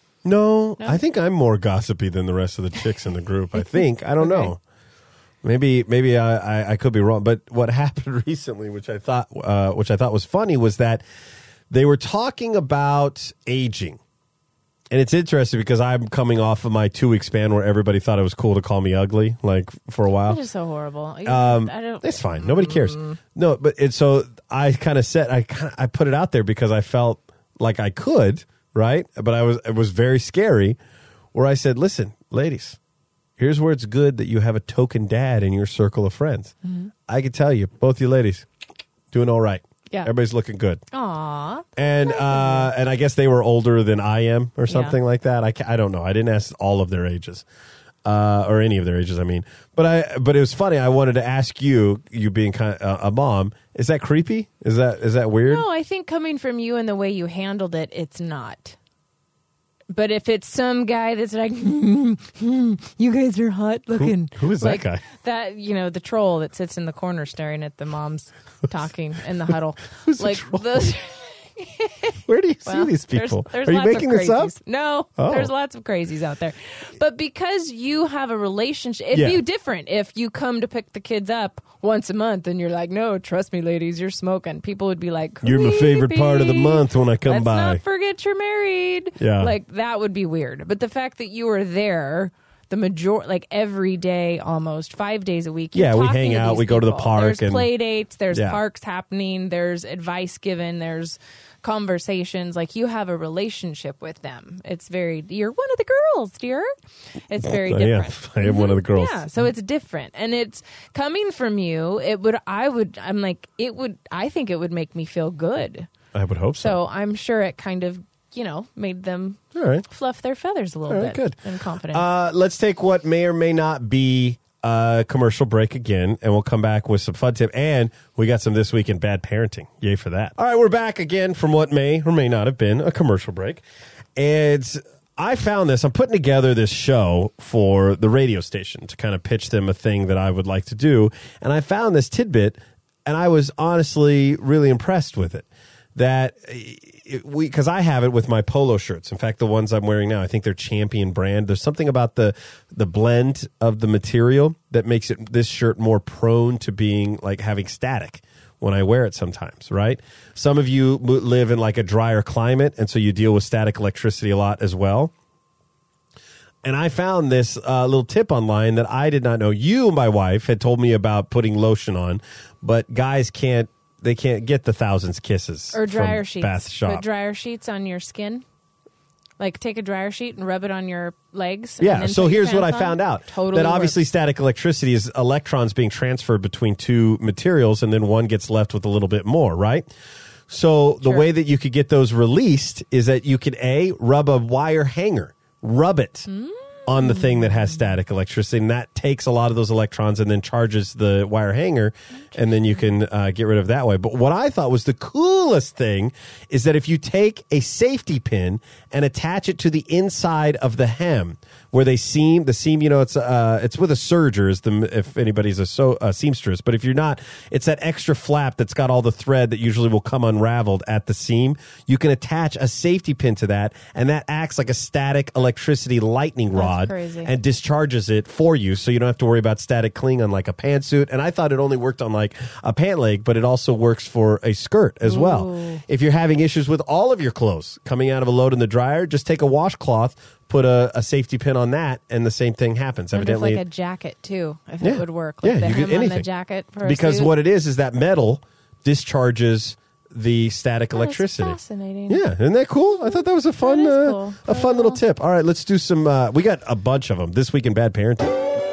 [SPEAKER 1] No,
[SPEAKER 2] No?
[SPEAKER 1] I think I'm more gossipy than the rest of the chicks in the group. I think. I don't
[SPEAKER 2] Okay.
[SPEAKER 1] know. Maybe maybe I, I, I could be wrong. But what happened recently, which I thought uh, which I thought was funny, was that they were talking about aging. And it's interesting because I'm coming off of my two week span where everybody thought it was cool to call me ugly, like for a while.
[SPEAKER 2] It's just so horrible.
[SPEAKER 1] Um,
[SPEAKER 2] I don't.
[SPEAKER 1] It's fine. Nobody cares. No, but it's so I kind of said I kind I put it out there because I felt like I could, right? But I was it was very scary. Where I said, "Listen, ladies, here's where it's good that you have a token dad in your circle of friends.
[SPEAKER 2] Mm-hmm.
[SPEAKER 1] I can tell you, both you ladies, doing all right.
[SPEAKER 2] Yeah.
[SPEAKER 1] Everybody's looking good."
[SPEAKER 2] Aw.
[SPEAKER 1] And uh, and I guess they were older than I am, or something
[SPEAKER 2] Yeah.
[SPEAKER 1] like that. I, ca- I don't know. I didn't ask all of their ages, uh, or any of their ages. I mean, but I but it was funny. I wanted to ask you, you being kind of a mom, is that creepy? Is that is that weird?
[SPEAKER 2] No, I think coming from you and the way you handled it, it's not. But if it's some guy that's like, you guys are hot looking.
[SPEAKER 1] who is that
[SPEAKER 2] like,
[SPEAKER 1] guy?
[SPEAKER 2] That, you know, the troll that sits in the corner staring at the moms talking in the huddle.
[SPEAKER 1] Who's the
[SPEAKER 2] like
[SPEAKER 1] troll?
[SPEAKER 2] those.
[SPEAKER 1] Where do you
[SPEAKER 2] Well,
[SPEAKER 1] see these
[SPEAKER 2] there's-
[SPEAKER 1] people?
[SPEAKER 2] there's
[SPEAKER 1] Are you
[SPEAKER 2] lots of
[SPEAKER 1] making this up?
[SPEAKER 2] crazies. No,
[SPEAKER 1] Oh.
[SPEAKER 2] there's lots of crazies out there. But because you have a relationship, if
[SPEAKER 1] Yeah.
[SPEAKER 2] you different, if you come to pick the kids up once a month and you're like, no, trust me, ladies, you're smoking, people would be like,
[SPEAKER 1] You're my favorite part of the
[SPEAKER 2] "Creepy.
[SPEAKER 1] month when I come
[SPEAKER 2] Let's
[SPEAKER 1] by.
[SPEAKER 2] not forget you're married.
[SPEAKER 1] Yeah.
[SPEAKER 2] Like that would be weird. But the fact that you were there the major like every day almost five days a week. you're
[SPEAKER 1] Yeah, we
[SPEAKER 2] talking
[SPEAKER 1] hang
[SPEAKER 2] to
[SPEAKER 1] out,
[SPEAKER 2] these
[SPEAKER 1] we go to the
[SPEAKER 2] people.
[SPEAKER 1] park
[SPEAKER 2] There's
[SPEAKER 1] and-
[SPEAKER 2] play dates, there's
[SPEAKER 1] Yeah.
[SPEAKER 2] parks happening, there's advice given, there's conversations. Like you have a relationship with them. It's very you're one of the girls, dear. It's very
[SPEAKER 1] I am.
[SPEAKER 2] different.
[SPEAKER 1] I am one of the girls.
[SPEAKER 2] Yeah, so it's different, and it's coming from you. It would, I would, I'm like, it would. I think it would make me feel good.
[SPEAKER 1] I would hope so.
[SPEAKER 2] So I'm sure it kind of, you know, made them
[SPEAKER 1] All right.
[SPEAKER 2] fluff their feathers a little
[SPEAKER 1] All right,
[SPEAKER 2] bit
[SPEAKER 1] good.
[SPEAKER 2] and confidence.
[SPEAKER 1] Uh, let's take what may or may not be a commercial break again, and we'll come back with some fun tip. And we got some this week in bad parenting. Yay for that. All right, we're back again from what may or may not have been a commercial break. And I found this. I'm putting together this show for the radio station to kind of pitch them a thing that I would like to do. And I found this tidbit, and I was honestly really impressed with it. That it, we, because I have it with my polo shirts. In fact, the ones I'm wearing now, I think they're Champion brand. There's something about the the blend of the material that makes it this shirt more prone to being like having static when I wear it sometimes, right? Some of you mo- live in like a drier climate, and so you deal with static electricity a lot as well. And I found this uh, little tip online that I did not know. You, my wife, had told me about putting lotion on, but guys can't. They can't get the thousands kisses
[SPEAKER 2] or dryer
[SPEAKER 1] from
[SPEAKER 2] sheets.
[SPEAKER 1] Bath Shop.
[SPEAKER 2] Put dryer sheets on your skin. Like take a dryer sheet and rub it on your legs. and
[SPEAKER 1] Yeah,
[SPEAKER 2] then
[SPEAKER 1] so
[SPEAKER 2] put your
[SPEAKER 1] here's what I
[SPEAKER 2] pants on?
[SPEAKER 1] found out.
[SPEAKER 2] Totally
[SPEAKER 1] that obviously
[SPEAKER 2] works.
[SPEAKER 1] static electricity is electrons being transferred between two materials, and then one gets left with a little bit more, right? So the
[SPEAKER 2] Sure.
[SPEAKER 1] way that you could get those released is that you could, A, rub a wire hanger, rub it
[SPEAKER 2] Mm.
[SPEAKER 1] on the thing that has static electricity, and that takes a lot of those electrons and then charges the wire hanger, and then you can uh, get rid of it that way. But what I thought was the coolest thing is that if you take a safety pin and attach it to the inside of the hem, where they seam, the seam, you know, it's uh, it's with a serger, is the, if anybody's a, so, a seamstress, but if you're not, it's that extra flap that's got all the thread that usually will come unraveled at the seam. You can attach a safety pin to that, and that acts like a static electricity lightning rod
[SPEAKER 2] crazy.
[SPEAKER 1] and discharges it for you, so you don't have to worry about static cling on like a pantsuit. And I thought it only worked on like a pant leg, but it also works for a skirt as well.
[SPEAKER 2] Ooh.
[SPEAKER 1] If you're having issues with all of your clothes coming out of a load in the dryer, just take a washcloth, put a, a safety pin on that, and the same thing happens.
[SPEAKER 2] And if
[SPEAKER 1] Evidently,
[SPEAKER 2] like a jacket too, if
[SPEAKER 1] Yeah.
[SPEAKER 2] it would work. Like
[SPEAKER 1] Yeah,
[SPEAKER 2] the
[SPEAKER 1] you
[SPEAKER 2] hem
[SPEAKER 1] could-
[SPEAKER 2] on the
[SPEAKER 1] anything.
[SPEAKER 2] jacket for a
[SPEAKER 1] because
[SPEAKER 2] suit.
[SPEAKER 1] what it is is that metal discharges the static
[SPEAKER 2] That is
[SPEAKER 1] electricity.
[SPEAKER 2] fascinating.
[SPEAKER 1] Yeah, isn't that cool? I thought that was a fun,
[SPEAKER 2] is
[SPEAKER 1] uh,
[SPEAKER 2] cool.
[SPEAKER 1] a fun little
[SPEAKER 2] Well.
[SPEAKER 1] tip. All right, let's do some. Uh, we got a bunch of them this week in Bad Parenting.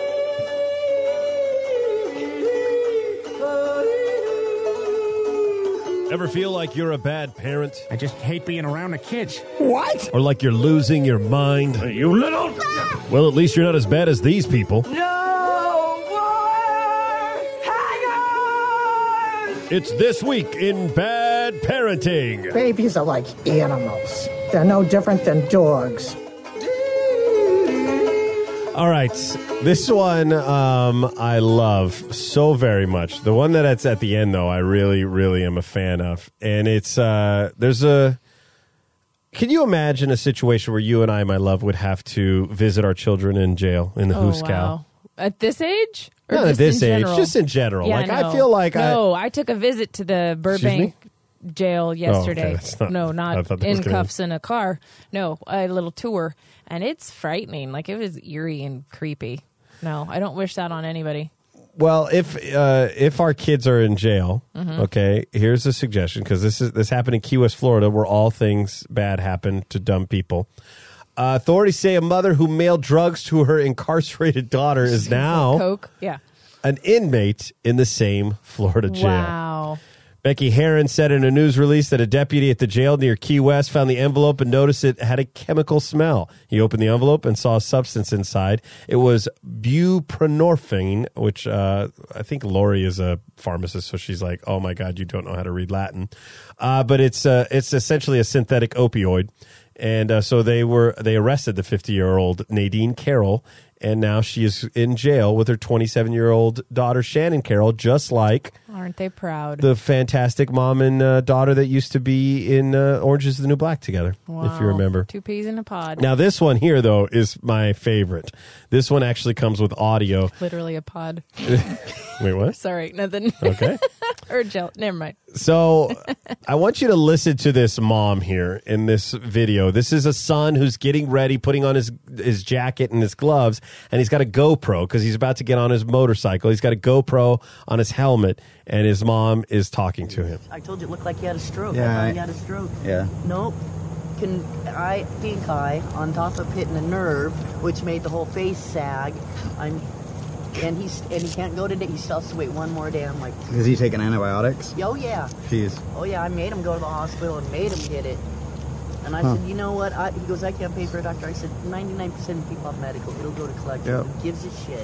[SPEAKER 1] Ever feel like you're a bad parent?
[SPEAKER 3] I just hate being around the kids.
[SPEAKER 4] What?
[SPEAKER 1] Or like you're losing your mind?
[SPEAKER 3] You little...
[SPEAKER 1] Well, at least you're not as bad as these people.
[SPEAKER 4] No more hangers!
[SPEAKER 1] It's This Week in Bad Parenting.
[SPEAKER 5] Babies are like animals. They're no different than dogs.
[SPEAKER 1] All right, this one um, I love so very much. The one that's at the end, though, I really, really am a fan of. And it's, uh, there's a, can you imagine a situation where you and I, my love, would have to visit our children in jail in the
[SPEAKER 2] Oh,
[SPEAKER 1] Hooskow?
[SPEAKER 2] wow. At this age? Or
[SPEAKER 1] Not at
[SPEAKER 2] just
[SPEAKER 1] this
[SPEAKER 2] in
[SPEAKER 1] age,
[SPEAKER 2] general?
[SPEAKER 1] just in general.
[SPEAKER 2] Yeah,
[SPEAKER 1] like, I
[SPEAKER 2] no.
[SPEAKER 1] feel like I.
[SPEAKER 2] No, I took a visit to the Burbank jail yesterday.
[SPEAKER 1] that's not-
[SPEAKER 2] no,
[SPEAKER 1] I
[SPEAKER 2] not
[SPEAKER 1] thought that was
[SPEAKER 2] in
[SPEAKER 1] gonna-
[SPEAKER 2] cuffs in a car. No, a little tour. And it's frightening. Like, it was eerie and creepy. No, I don't wish that on anybody.
[SPEAKER 1] Well, if uh, if our kids are in jail,
[SPEAKER 2] Mm-hmm.
[SPEAKER 1] okay, here's a suggestion, because this is this happened in Key West, Florida, where all things bad happen to dumb people. Uh, authorities say a mother who mailed drugs to her incarcerated daughter is now
[SPEAKER 2] Coke? Yeah.
[SPEAKER 1] an inmate in the same Florida jail.
[SPEAKER 2] Wow.
[SPEAKER 1] Becky Heron said in a news release that a deputy at the jail near Key West found the envelope and noticed it had a chemical smell. He opened the envelope and saw a substance inside. It was buprenorphine, which uh, I think Lori is a pharmacist, so she's like, "Oh my God, you don't know how to read Latin." Uh, but it's uh, it's essentially a synthetic opioid, and uh, so they were they arrested the fifty-year-old Nadine Carroll. And now she is in jail with her twenty-seven-year-old daughter, Shannon Carroll, just like
[SPEAKER 2] Aren't they proud?
[SPEAKER 1] the fantastic mom and uh, daughter that used to be in uh, Orange is the New Black together,
[SPEAKER 2] Wow.
[SPEAKER 1] if you remember.
[SPEAKER 2] Two peas in a pod.
[SPEAKER 1] Now, this one here, though, is my favorite. This one actually comes with audio.
[SPEAKER 2] Literally a pod.
[SPEAKER 1] Wait, what?
[SPEAKER 2] Sorry, nothing.
[SPEAKER 1] Okay.
[SPEAKER 2] or gel. Never mind.
[SPEAKER 1] So I want you to listen to this mom here in this video. This is a son who's getting ready, putting on his his jacket and his gloves, and he's got a GoPro because he's about to get on his motorcycle. He's got a GoPro on his helmet, and his mom is talking to him.
[SPEAKER 6] I told you it looked like you had a stroke.
[SPEAKER 7] Yeah,
[SPEAKER 6] I thought
[SPEAKER 7] I-
[SPEAKER 6] you had a stroke.
[SPEAKER 7] Yeah.
[SPEAKER 6] Nope. Can I pink eye on top of hitting a nerve, which made the whole face sag. I'm, and he's and he can't go today. He still has to wait one more day. I'm like,
[SPEAKER 7] Is he taking antibiotics?
[SPEAKER 6] oh yeah,
[SPEAKER 7] Jeez.
[SPEAKER 6] oh yeah. I made him go to the hospital and made him get it. And I
[SPEAKER 7] Huh.
[SPEAKER 6] said, you know what? I, he goes, I can't pay for a doctor. I said, ninety-nine percent of people have medical. It'll go to collection.
[SPEAKER 7] Yep.
[SPEAKER 6] Who gives a shit?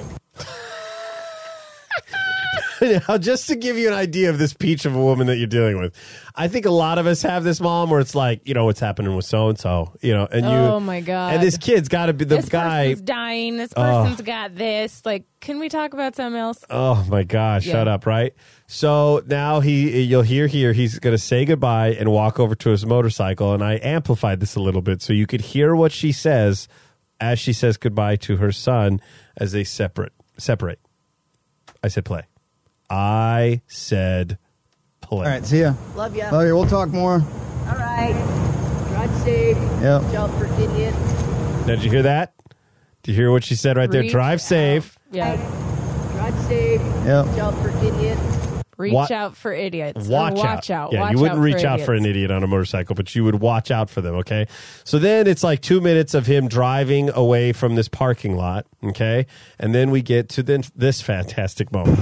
[SPEAKER 1] Now, just to give you an idea of this peach of a woman that you're dealing with, I think a lot of us have this mom where it's like, you know, what's happening with so and so, you know, and you.
[SPEAKER 2] Oh, my God.
[SPEAKER 1] And this kid's got to be the
[SPEAKER 2] This
[SPEAKER 1] guy.
[SPEAKER 2] person's dying. This
[SPEAKER 1] Oh.
[SPEAKER 2] person's got this. Like, can we talk about something else?
[SPEAKER 1] Oh my gosh,
[SPEAKER 2] Yeah.
[SPEAKER 1] shut up, right? So now he you'll hear here he's going to say goodbye and walk over to his motorcycle, and I amplified this a little bit so you could hear what she says as she says goodbye to her son as they separate separate. I said play. I said play.
[SPEAKER 7] All right, see ya.
[SPEAKER 6] Love ya.
[SPEAKER 7] Love you. We'll talk more.
[SPEAKER 6] All right. Drive safe.
[SPEAKER 7] Yep.
[SPEAKER 6] Watch out for idiots.
[SPEAKER 1] Now, did you hear that? Did you hear what she said right there?
[SPEAKER 2] Reach
[SPEAKER 1] Drive
[SPEAKER 2] out.
[SPEAKER 1] safe.
[SPEAKER 2] Yeah.
[SPEAKER 6] Drive safe.
[SPEAKER 7] Yep.
[SPEAKER 6] Watch out for idiots.
[SPEAKER 2] Reach
[SPEAKER 1] Wa-
[SPEAKER 2] out for idiots. Or
[SPEAKER 1] Watch,
[SPEAKER 2] watch
[SPEAKER 1] out.
[SPEAKER 2] out.
[SPEAKER 1] Yeah,
[SPEAKER 2] Watch
[SPEAKER 1] you wouldn't
[SPEAKER 2] out
[SPEAKER 1] reach
[SPEAKER 2] for
[SPEAKER 1] out for an
[SPEAKER 2] idiots.
[SPEAKER 1] idiot on a motorcycle, but you would watch out for them, okay? So then it's like two minutes of him driving away from this parking lot, okay? And then we get to then this fantastic moment.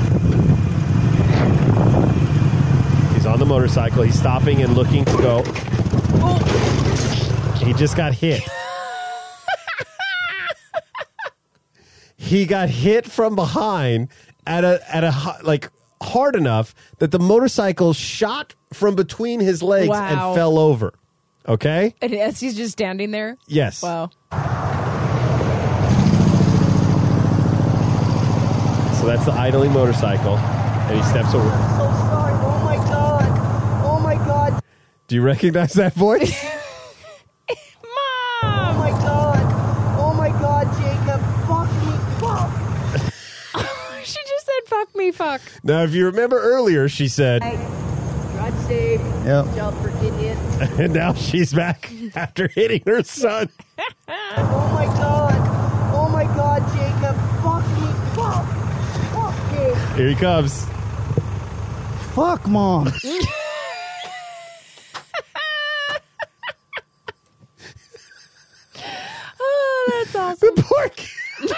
[SPEAKER 1] He's on the motorcycle. He's stopping and looking to go. Oh. He just got hit. He got hit from behind at a at a hu- like hard enough that the motorcycle shot from between his legs
[SPEAKER 2] Wow.
[SPEAKER 1] and fell over. Okay?
[SPEAKER 2] And as he's just standing there?
[SPEAKER 1] Yes.
[SPEAKER 2] Wow.
[SPEAKER 1] So that's the idling motorcycle, and he steps over.
[SPEAKER 6] I'm so sorry. Oh my god. Oh my god.
[SPEAKER 1] Do you recognize that voice?
[SPEAKER 6] Oh
[SPEAKER 2] Mom!
[SPEAKER 6] my god. Oh my god, Jacob. Fuck me. Fuck.
[SPEAKER 2] She just said, fuck me, fuck.
[SPEAKER 1] Now, if you remember earlier, she said,
[SPEAKER 6] Drive safe.
[SPEAKER 7] Yep.
[SPEAKER 6] Watch out for idiots.
[SPEAKER 1] and now she's back after hitting her son.
[SPEAKER 6] Oh my god. Oh my god, Jacob. Fuck me. Fuck. Fuck me.
[SPEAKER 1] Here he comes.
[SPEAKER 7] Fuck, Mom.
[SPEAKER 2] Oh, that's awesome.
[SPEAKER 1] The poor kid.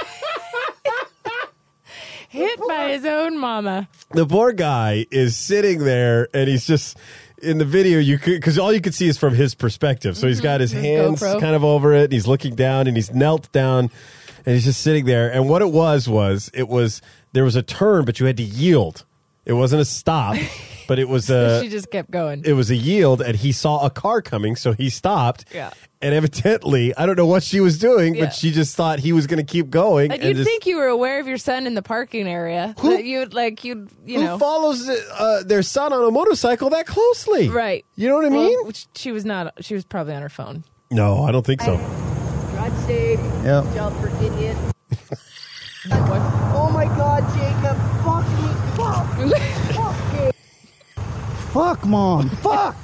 [SPEAKER 2] Hit by his own mama.
[SPEAKER 1] The poor guy is sitting there, and he's just in the video. You could because all you could see is from his perspective. So he's got his,
[SPEAKER 2] His
[SPEAKER 1] hands
[SPEAKER 2] GoPro.
[SPEAKER 1] kind of over it, and he's looking down, and he's knelt down, and he's just sitting there. And what it was was it was there was a turn, but you had to yield. It wasn't a stop, but it was a.
[SPEAKER 2] she just kept going.
[SPEAKER 1] It was a yield, and he saw a car coming, so he stopped.
[SPEAKER 2] Yeah.
[SPEAKER 1] And evidently, I don't know what she was doing,
[SPEAKER 2] Yeah.
[SPEAKER 1] but she just thought he was going to keep going.
[SPEAKER 2] And
[SPEAKER 1] and
[SPEAKER 2] you'd
[SPEAKER 1] just,
[SPEAKER 2] think you were aware of your son in the parking area.
[SPEAKER 1] Who-
[SPEAKER 2] That you'd like you'd you
[SPEAKER 1] who
[SPEAKER 2] know
[SPEAKER 1] follows uh, their son on a motorcycle that closely?
[SPEAKER 2] right.
[SPEAKER 1] You know what I
[SPEAKER 2] Well,
[SPEAKER 1] mean?
[SPEAKER 2] which she was not. She was probably on her phone.
[SPEAKER 1] No, I don't think so.
[SPEAKER 6] Drive safe.
[SPEAKER 7] Yep.
[SPEAKER 6] Watch out for idiots.
[SPEAKER 2] What?
[SPEAKER 6] Oh my god, Jacob. Fuck me. Fuck. Fuck me.
[SPEAKER 7] Fuck, Mom. Fuck.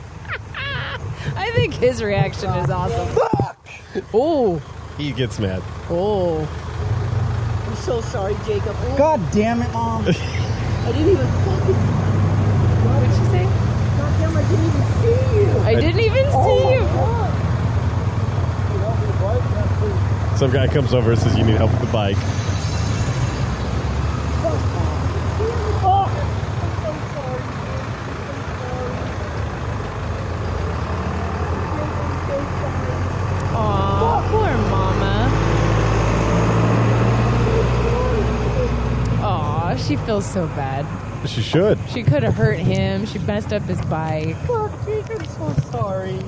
[SPEAKER 2] I think his reaction is awesome. Oh,
[SPEAKER 1] He gets mad.
[SPEAKER 2] oh.
[SPEAKER 6] I'm so sorry, Jacob. Oh,
[SPEAKER 7] God damn it, Mom.
[SPEAKER 6] I didn't even fucking.
[SPEAKER 2] What did she say?
[SPEAKER 6] God damn, I didn't even see you.
[SPEAKER 2] I didn't even
[SPEAKER 6] Oh
[SPEAKER 2] see
[SPEAKER 6] my
[SPEAKER 2] you.
[SPEAKER 6] God.
[SPEAKER 1] Some guy comes over and says, you need help with the bike.
[SPEAKER 6] Oh, I'm so sorry.
[SPEAKER 2] Aw, poor mama. Aw, she feels so bad.
[SPEAKER 1] She should.
[SPEAKER 2] She could have hurt him. She messed up his bike.
[SPEAKER 6] Fuck, Jacob, I'm so sorry.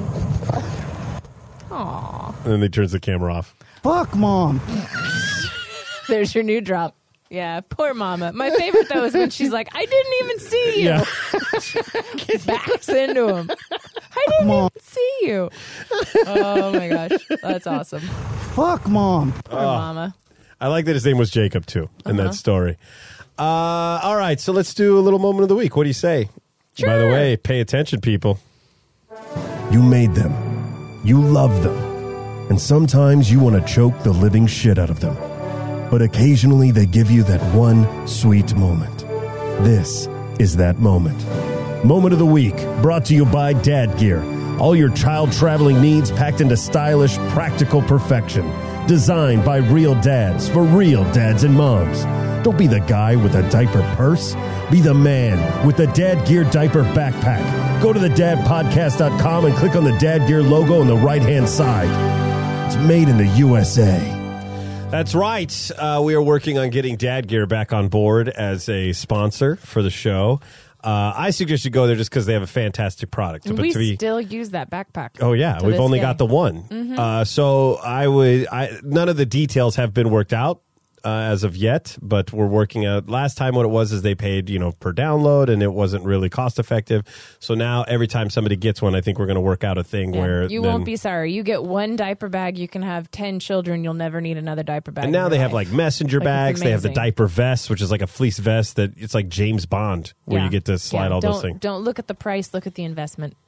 [SPEAKER 2] Aw.
[SPEAKER 1] And then he turns the camera off.
[SPEAKER 7] Fuck, Mom.
[SPEAKER 2] There's your new drop. Yeah, poor mama. My favorite, though, is when she's like, I didn't even see you.
[SPEAKER 1] Yeah.
[SPEAKER 2] Backs into him. I didn't
[SPEAKER 7] Mom.
[SPEAKER 2] even see you. Oh, my gosh. That's awesome.
[SPEAKER 7] Fuck, Mom.
[SPEAKER 2] Poor mama.
[SPEAKER 1] I like that his name was Jacob, too, in
[SPEAKER 2] Uh-huh.
[SPEAKER 1] that story. Uh, all right, so let's do a little moment of the week. What do you say? By the
[SPEAKER 2] Sure.
[SPEAKER 1] way, pay attention, people. You made them. You love them. And sometimes you want to choke the living shit out of them. But occasionally they give you that one sweet moment. This is that moment. Moment of the week, brought to you by Dad Gear. All your child traveling needs packed into stylish, practical perfection. Designed by real dads for real dads and moms. Don't be the guy with a diaper purse. Be the man with the Dad Gear diaper backpack. Go to the dad podcast dot com and click on the Dad Gear logo on the right-hand side. It's made in the U S A. That's right. Uh, we are working on getting Dad Gear back on board as a sponsor for the show. Uh, I suggest you go there just because they have a fantastic product.
[SPEAKER 2] And
[SPEAKER 1] But
[SPEAKER 2] we
[SPEAKER 1] to be,
[SPEAKER 2] still use that backpack.
[SPEAKER 1] oh yeah,
[SPEAKER 2] to
[SPEAKER 1] we've
[SPEAKER 2] this
[SPEAKER 1] only
[SPEAKER 2] day.
[SPEAKER 1] got the one. Uh, so I would. I, none of the details have been worked out uh, as of yet, but we're working out. Last time, what it was is they paid you know per download, and it wasn't really cost effective. So now every time somebody gets one, I think we're going to work out a thing
[SPEAKER 2] Yeah.
[SPEAKER 1] where
[SPEAKER 2] you
[SPEAKER 1] then-
[SPEAKER 2] won't be sorry. You get one diaper bag, you can have ten children. You'll never need another diaper bag.
[SPEAKER 1] And
[SPEAKER 2] in
[SPEAKER 1] now
[SPEAKER 2] your
[SPEAKER 1] they have
[SPEAKER 2] life.
[SPEAKER 1] like messenger
[SPEAKER 2] Like, it's
[SPEAKER 1] bags. They have the
[SPEAKER 2] amazing.
[SPEAKER 1] diaper vest, which is like a fleece vest that it's like James Bond, where
[SPEAKER 2] Yeah.
[SPEAKER 1] you get to slide
[SPEAKER 2] Yeah,
[SPEAKER 1] all
[SPEAKER 2] don't,
[SPEAKER 1] those things.
[SPEAKER 2] Don't look at the price. Look at the investment.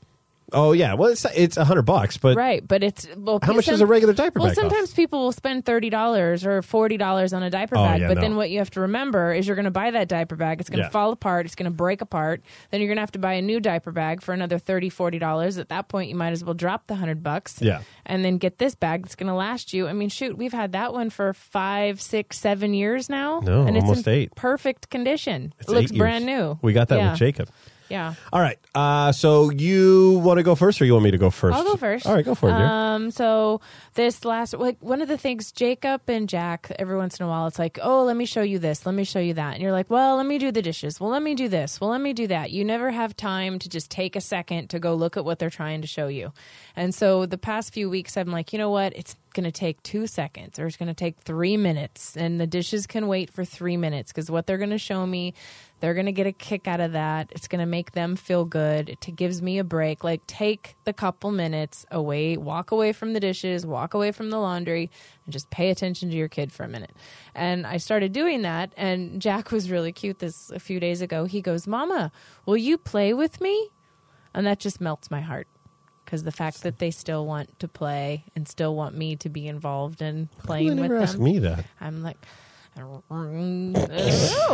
[SPEAKER 1] Oh yeah, well it's it's a hundred bucks, but
[SPEAKER 2] Right, but it's well.
[SPEAKER 1] how much
[SPEAKER 2] some-
[SPEAKER 1] does a regular diaper
[SPEAKER 2] Well,
[SPEAKER 1] bag cost?
[SPEAKER 2] sometimes people will spend thirty dollars or forty dollars on a diaper
[SPEAKER 1] Oh,
[SPEAKER 2] bag,
[SPEAKER 1] yeah,
[SPEAKER 2] but
[SPEAKER 1] no.
[SPEAKER 2] then what you have to remember is you're going to buy that diaper bag. It's going to
[SPEAKER 1] Yeah.
[SPEAKER 2] fall apart. It's going to break apart. Then you're going to have to buy a new diaper bag for another thirty dollars, forty dollars. At that point, you might as well drop the hundred bucks.
[SPEAKER 1] Yeah.
[SPEAKER 2] And then get this bag that's going to last you. I mean, shoot, we've had that one for five, six, seven years now.
[SPEAKER 1] No,
[SPEAKER 2] and it's
[SPEAKER 1] almost
[SPEAKER 2] in
[SPEAKER 1] eight.
[SPEAKER 2] perfect condition.
[SPEAKER 1] It's
[SPEAKER 2] It looks
[SPEAKER 1] eight
[SPEAKER 2] brand
[SPEAKER 1] years.
[SPEAKER 2] new.
[SPEAKER 1] We got that
[SPEAKER 2] Yeah.
[SPEAKER 1] with Jacob.
[SPEAKER 2] Yeah.
[SPEAKER 1] All right. Uh, so you want to go first, or you want me to go first?
[SPEAKER 2] I'll go first.
[SPEAKER 1] All right, go for it. dear.
[SPEAKER 2] Um, so this last, like one of the things, Jacob and Jack, every once in a while, it's like, oh, let me show you this, let me show you that, and you're like, well, let me do the dishes, well, let me do this, well, let me do that. You never have time to just take a second to go look at what they're trying to show you. And so the past few weeks, I'm like, you know what, it's going to take two seconds, or it's going to take three minutes, and the dishes can wait for three minutes because what they're going to show me, they're going to get a kick out of that. It's going to make them feel good. It gives me a break. Like, take the couple minutes away, walk away from the dishes, walk away from the laundry, and just pay attention to your kid for a minute. And I started doing that, and Jack was really cute this a few days ago. He goes, Mama, will you play with me? And that just melts my heart. Because the fact that they still want to play and still want me to be involved in playing
[SPEAKER 1] You
[SPEAKER 2] with
[SPEAKER 1] never
[SPEAKER 2] them.
[SPEAKER 1] asked me that.
[SPEAKER 2] I'm like, I don't know.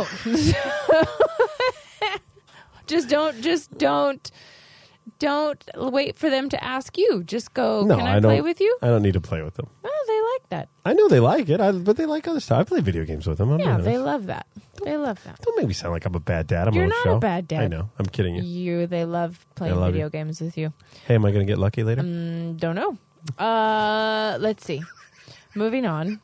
[SPEAKER 2] just don't, just don't, don't wait for them to ask you. Just go,
[SPEAKER 1] No,
[SPEAKER 2] can I,
[SPEAKER 1] I
[SPEAKER 2] play
[SPEAKER 1] don't-
[SPEAKER 2] with you?
[SPEAKER 1] I don't need to play with them.
[SPEAKER 2] Oh, they like that.
[SPEAKER 1] I know they like it, I, but they like other stuff. I play video games with them. I'm
[SPEAKER 2] Yeah,
[SPEAKER 1] being
[SPEAKER 2] they
[SPEAKER 1] honest.
[SPEAKER 2] love that. They love that.
[SPEAKER 1] Don't make me sound like I'm a bad dad. I'm
[SPEAKER 2] You're
[SPEAKER 1] on
[SPEAKER 2] not
[SPEAKER 1] a show.
[SPEAKER 2] a bad dad.
[SPEAKER 1] I know. I'm kidding you.
[SPEAKER 2] You, they love playing
[SPEAKER 1] love
[SPEAKER 2] video
[SPEAKER 1] you.
[SPEAKER 2] games with you.
[SPEAKER 1] Hey, am I going to get lucky later?
[SPEAKER 2] Mm, don't know. Uh, let's see. Moving on.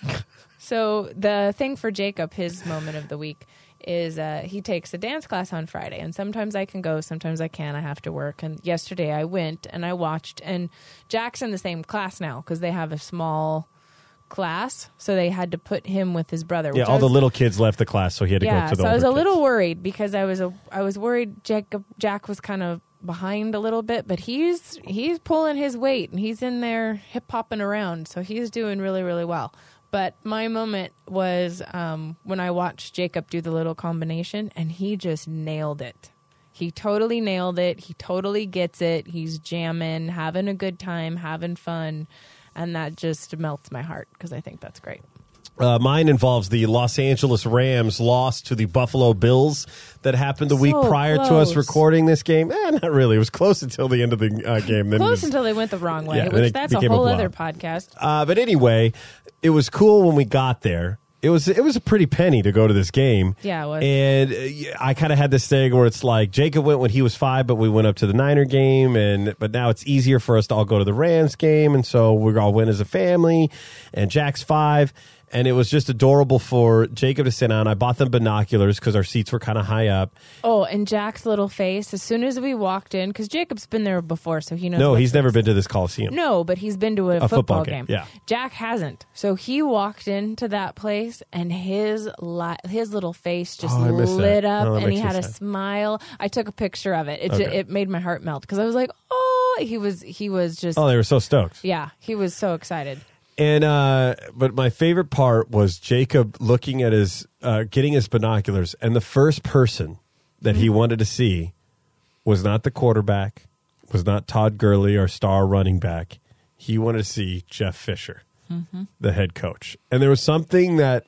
[SPEAKER 2] So the thing for Jacob, his moment of the week, is uh, he takes a dance class on Friday, and sometimes I can go, sometimes I can't. I have to work. And yesterday I went and I watched, and Jack's in the same class now because they have a small class, so they had to put him with his brother.
[SPEAKER 1] Yeah,
[SPEAKER 2] which
[SPEAKER 1] all
[SPEAKER 2] I was-
[SPEAKER 1] the little kids left the class, so he had to
[SPEAKER 2] yeah,
[SPEAKER 1] go to the
[SPEAKER 2] so I was
[SPEAKER 1] older
[SPEAKER 2] a little
[SPEAKER 1] kids.
[SPEAKER 2] worried because I was a I was worried Jacob Jack was kind of behind a little bit, but he's he's pulling his weight and he's in there hip hopping around, so he's doing really really well. But my moment was um, when I watched Jacob do the little combination, and he just nailed it. He totally nailed it. He totally gets it. He's jamming, having a good time, having fun, and that just melts my heart because I think that's great.
[SPEAKER 1] Uh, mine involves the Los Angeles Rams loss to the Buffalo Bills that happened the week
[SPEAKER 2] So
[SPEAKER 1] prior to us
[SPEAKER 2] close.
[SPEAKER 1] recording this game. Eh, not really. It was close until the end of the uh, game. Then it
[SPEAKER 2] Close
[SPEAKER 1] was-
[SPEAKER 2] until they went the wrong way,
[SPEAKER 1] Yeah, then
[SPEAKER 2] which
[SPEAKER 1] it
[SPEAKER 2] that's a
[SPEAKER 1] became a
[SPEAKER 2] whole other
[SPEAKER 1] blowout.
[SPEAKER 2] podcast.
[SPEAKER 1] Uh, but anyway, it was cool when we got there. It was it was a pretty penny to go to this game.
[SPEAKER 2] Yeah, it was.
[SPEAKER 1] And uh, yeah, I kind of had this thing where it's like Jacob went when he was five, but we went up to the Niner game, and but now it's easier for us to all go to the Rams game, and so we all went as a family. And Jack's five. And it was just adorable for Jacob to sit down. I bought them binoculars because our seats were kind of high up.
[SPEAKER 2] Oh, and Jack's little face, as soon as we walked in, because Jacob's been there before, so he knows.
[SPEAKER 1] No,
[SPEAKER 2] what
[SPEAKER 1] he's
[SPEAKER 2] to
[SPEAKER 1] never
[SPEAKER 2] expect.
[SPEAKER 1] been to this Coliseum.
[SPEAKER 2] No, but he's been to a,
[SPEAKER 1] A
[SPEAKER 2] football,
[SPEAKER 1] football
[SPEAKER 2] game.
[SPEAKER 1] game, yeah.
[SPEAKER 2] Jack hasn't. So he walked into that place, and his li- his little face just
[SPEAKER 1] Oh, I missed that.
[SPEAKER 2] lit up,
[SPEAKER 1] Oh, that
[SPEAKER 2] and he
[SPEAKER 1] makes me
[SPEAKER 2] had a
[SPEAKER 1] sad.
[SPEAKER 2] smile. I took a picture of it. It, ju-
[SPEAKER 1] Okay.
[SPEAKER 2] it made my heart melt because I was like, oh, he was he was just
[SPEAKER 1] Oh, they were so stoked.
[SPEAKER 2] yeah, he was so excited.
[SPEAKER 1] And uh, but my favorite part was Jacob looking at his, uh, getting his binoculars, and the first person that he wanted to see was not the quarterback, was not Todd Gurley, our star running back. He wanted to see Jeff Fisher, the head coach. And there was something that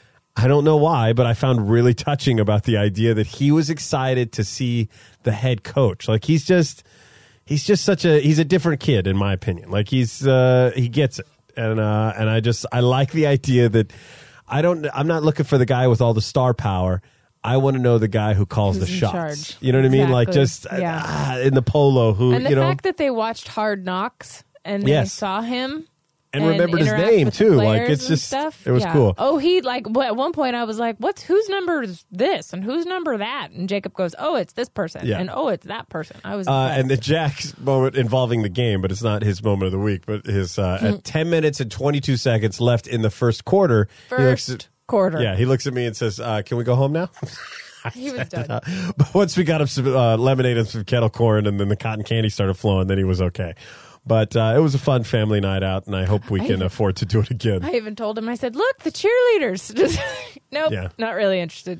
[SPEAKER 1] I don't know why, but I found really touching about the idea that he was excited to see the head coach. Like he's just, he's just such a, he's a different kid in my opinion. Like he's, uh, he gets it. And uh, and I just I like the idea that I don't I'm not looking for the guy with all the star power. I want to know the guy who calls
[SPEAKER 2] Who's
[SPEAKER 1] the
[SPEAKER 2] in
[SPEAKER 1] shots.
[SPEAKER 2] charge.
[SPEAKER 1] You know what I mean? Like
[SPEAKER 2] Exactly.
[SPEAKER 1] just
[SPEAKER 2] Yeah.
[SPEAKER 1] ah, in the polo who
[SPEAKER 2] And the
[SPEAKER 1] you know
[SPEAKER 2] fact that they watched Hard Knocks and they
[SPEAKER 1] Yes.
[SPEAKER 2] saw him
[SPEAKER 1] and remembered his
[SPEAKER 2] interact
[SPEAKER 1] name
[SPEAKER 2] with the
[SPEAKER 1] too. Like
[SPEAKER 2] players
[SPEAKER 1] it's
[SPEAKER 2] and
[SPEAKER 1] just
[SPEAKER 2] stuff.
[SPEAKER 1] it was
[SPEAKER 2] Yeah.
[SPEAKER 1] cool.
[SPEAKER 2] Oh, he like well, at one point I was like, "What's whose number is this and whose number that?" And Jacob goes, "Oh, it's this person,"
[SPEAKER 1] Yeah.
[SPEAKER 2] and "Oh, it's that person." I was
[SPEAKER 1] Uh,
[SPEAKER 2] impressed.
[SPEAKER 1] and the Jack's moment involving the game, but it's not his moment of the week. But his uh,
[SPEAKER 2] Hmm.
[SPEAKER 1] at ten minutes and twenty two seconds left in the first quarter. he looks
[SPEAKER 2] first
[SPEAKER 1] at,
[SPEAKER 2] quarter.
[SPEAKER 1] yeah, he looks at me and says, uh, "Can we go home now?"
[SPEAKER 2] he was done.
[SPEAKER 1] But once we got him some uh, lemonade and some kettle corn, and then the cotton candy started flowing, then he was okay. But uh, it was a fun family night out, and I hope we
[SPEAKER 2] I
[SPEAKER 1] can
[SPEAKER 2] even-
[SPEAKER 1] afford to do it again.
[SPEAKER 2] I even told him, I said, "Look, the cheerleaders." Just nope,
[SPEAKER 1] Yeah.
[SPEAKER 2] not really interested.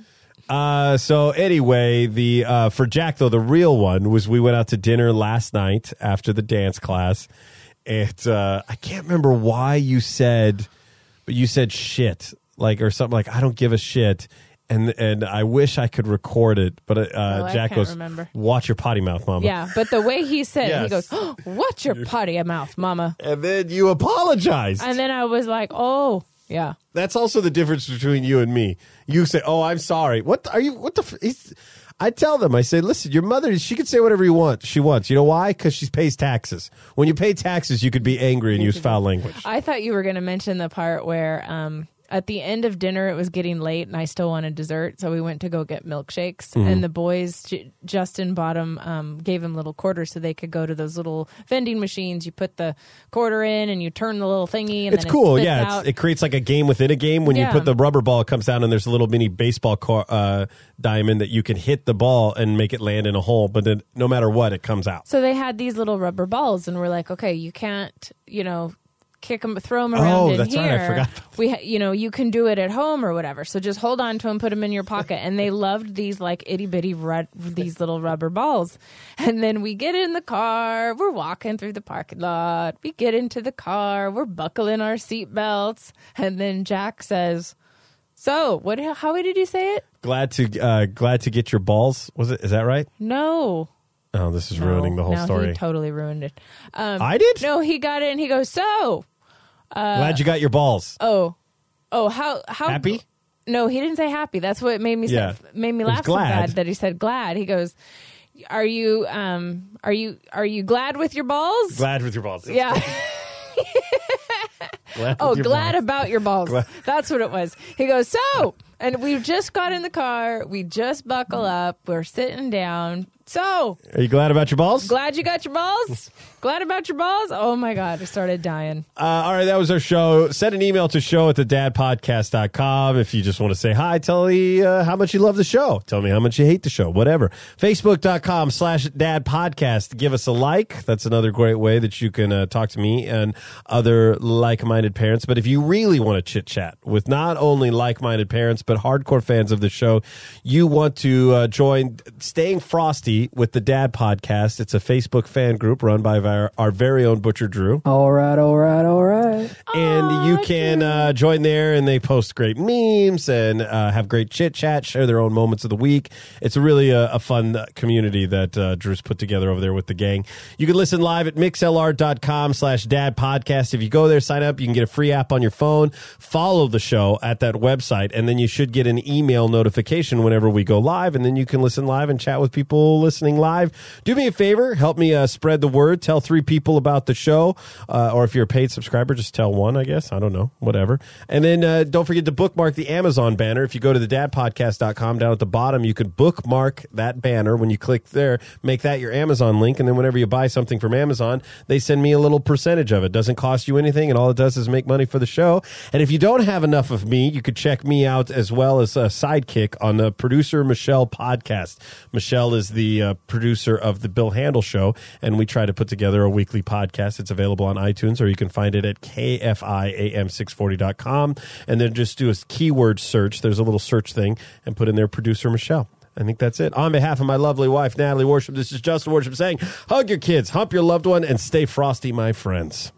[SPEAKER 1] Uh, so anyway, the uh, for Jack though, the real one was we went out to dinner last night after the dance class. It uh, I can't remember why you said, but you said shit like or something like I don't give a shit. And and I wish I could record it, but uh,
[SPEAKER 2] Oh, I
[SPEAKER 1] Jack
[SPEAKER 2] can't
[SPEAKER 1] goes,
[SPEAKER 2] remember.
[SPEAKER 1] "Watch your potty mouth, mama."
[SPEAKER 2] Yeah, but the way he said it,
[SPEAKER 1] Yes.
[SPEAKER 2] he goes, oh, "Watch your potty mouth, mama."
[SPEAKER 1] And then you apologized.
[SPEAKER 2] And then I was like, "Oh, yeah."
[SPEAKER 1] That's also the difference between you and me. You say, "Oh, I'm sorry." What are you? What the? F-? He's, I tell them, I say, "Listen, your mother, she can say whatever you want. She wants. You know why? Because she pays taxes. When you pay taxes, you could be angry and use foul language."
[SPEAKER 2] I thought you were going to mention the part where um, at the end of dinner, it was getting late and I still wanted dessert. So we went to go get milkshakes.
[SPEAKER 1] Mm-hmm.
[SPEAKER 2] And the boys, J- Justin Bottom, um, gave him little quarters so they could go to those little vending machines. You put the quarter in and you turn the little thingy. And
[SPEAKER 1] It's
[SPEAKER 2] then
[SPEAKER 1] cool,
[SPEAKER 2] it spits
[SPEAKER 1] yeah.
[SPEAKER 2] out.
[SPEAKER 1] It's, it creates like a game within a game. When
[SPEAKER 2] Yeah.
[SPEAKER 1] you put the rubber ball, it comes down and there's a little mini baseball car, uh, diamond that you can hit the ball and make it land in a hole. But then, no matter what, it comes out.
[SPEAKER 2] So they had these little rubber balls, and we're like, okay, you can't, you know, kick them, throw them
[SPEAKER 1] Oh,
[SPEAKER 2] around in
[SPEAKER 1] that's
[SPEAKER 2] here.
[SPEAKER 1] right, I forgot.
[SPEAKER 2] We, ha- you know, you can do it at home or whatever. So just hold on to them, put them in your pocket. And they loved these like itty bitty ru- these little rubber balls. And then we get in the car, we're walking through the parking lot. We get into the car, we're buckling our seatbelts, and then Jack says, "So, what? How did you say it?"
[SPEAKER 1] Glad to uh, glad to get your balls. Was it? Is that right?
[SPEAKER 2] No.
[SPEAKER 1] Oh, this is ruining the whole
[SPEAKER 2] no,
[SPEAKER 1] story.
[SPEAKER 2] He totally ruined it. Um,
[SPEAKER 1] I did.
[SPEAKER 2] No, he got it and he goes, "So,
[SPEAKER 1] Glad you got your balls.
[SPEAKER 2] oh, oh, how how
[SPEAKER 1] Happy?
[SPEAKER 2] No, he didn't say happy. That's what made me
[SPEAKER 1] Yeah.
[SPEAKER 2] say, made me
[SPEAKER 1] It was
[SPEAKER 2] laugh so
[SPEAKER 1] glad.
[SPEAKER 2] bad that he said glad. He goes, "Are you um are you are you glad with your balls?"
[SPEAKER 1] Glad with your balls.
[SPEAKER 2] Yeah.
[SPEAKER 1] Glad
[SPEAKER 2] Oh,
[SPEAKER 1] with your
[SPEAKER 2] glad
[SPEAKER 1] balls.
[SPEAKER 2] about your balls.
[SPEAKER 1] Glad-
[SPEAKER 2] That's what it was. He goes, "So," and we just got in the car. We just buckle up. We're sitting down. "So,
[SPEAKER 1] Are you glad about your balls?
[SPEAKER 2] glad you got your balls? Glad about your balls?" Oh my God, I started dying.
[SPEAKER 1] Uh, all right, that was our show. Send an email to show at the dad podcast dot com if you just want to say hi. Tell me uh, how much you love the show. Tell me how much you hate the show. Whatever. Facebook.com slash dad podcast. Give us a like. That's another great way that you can uh, talk to me and other like-minded parents. But if you really want to chit-chat with not only like-minded parents but hardcore fans of the show, you want to uh, join Staying Frosty with the Dad Podcast. It's a Facebook fan group run by our, our very own Butcher Drew.
[SPEAKER 7] All right, all right, all right.
[SPEAKER 1] And you can uh, join there, and they post great memes and uh, have great chit chat, share their own moments of the week. It's really a, a fun community that uh, Drew's put together over there with the gang. You can listen live at mixlr.com slash dad podcast. If you go there, sign up, you can get a free app on your phone. Follow the show at that website, and then you should get an email notification whenever we go live, and then you can listen live and chat with people listening live. Do me a favor, help me uh, spread the word. Tell three people about the show, uh, or if you're a paid subscriber, just tell one, I guess. I don't know, whatever. And then uh, don't forget to bookmark the Amazon banner. If you go to the dad podcast dot com, down at the bottom, you can bookmark that banner. When you click there, make that your Amazon link, and then whenever you buy something from Amazon, they send me a little percentage of it. Doesn't cost you anything, and all it does is make money for the show. And if you don't have enough of me, you could check me out as well as a sidekick on the Producer Michelle podcast. Michelle is the uh, producer of the Bill Handel Show, and we try to put together a weekly podcast. It's available on iTunes, or you can find it at K F I A M six forty dot com, and then just do a keyword search. There's a little search thing, and put in there Producer Michelle. I think that's it. On behalf of my lovely wife, Natalie Worship, this is Justin Worship saying, hug your kids, hump your loved one, and stay frosty, my friends.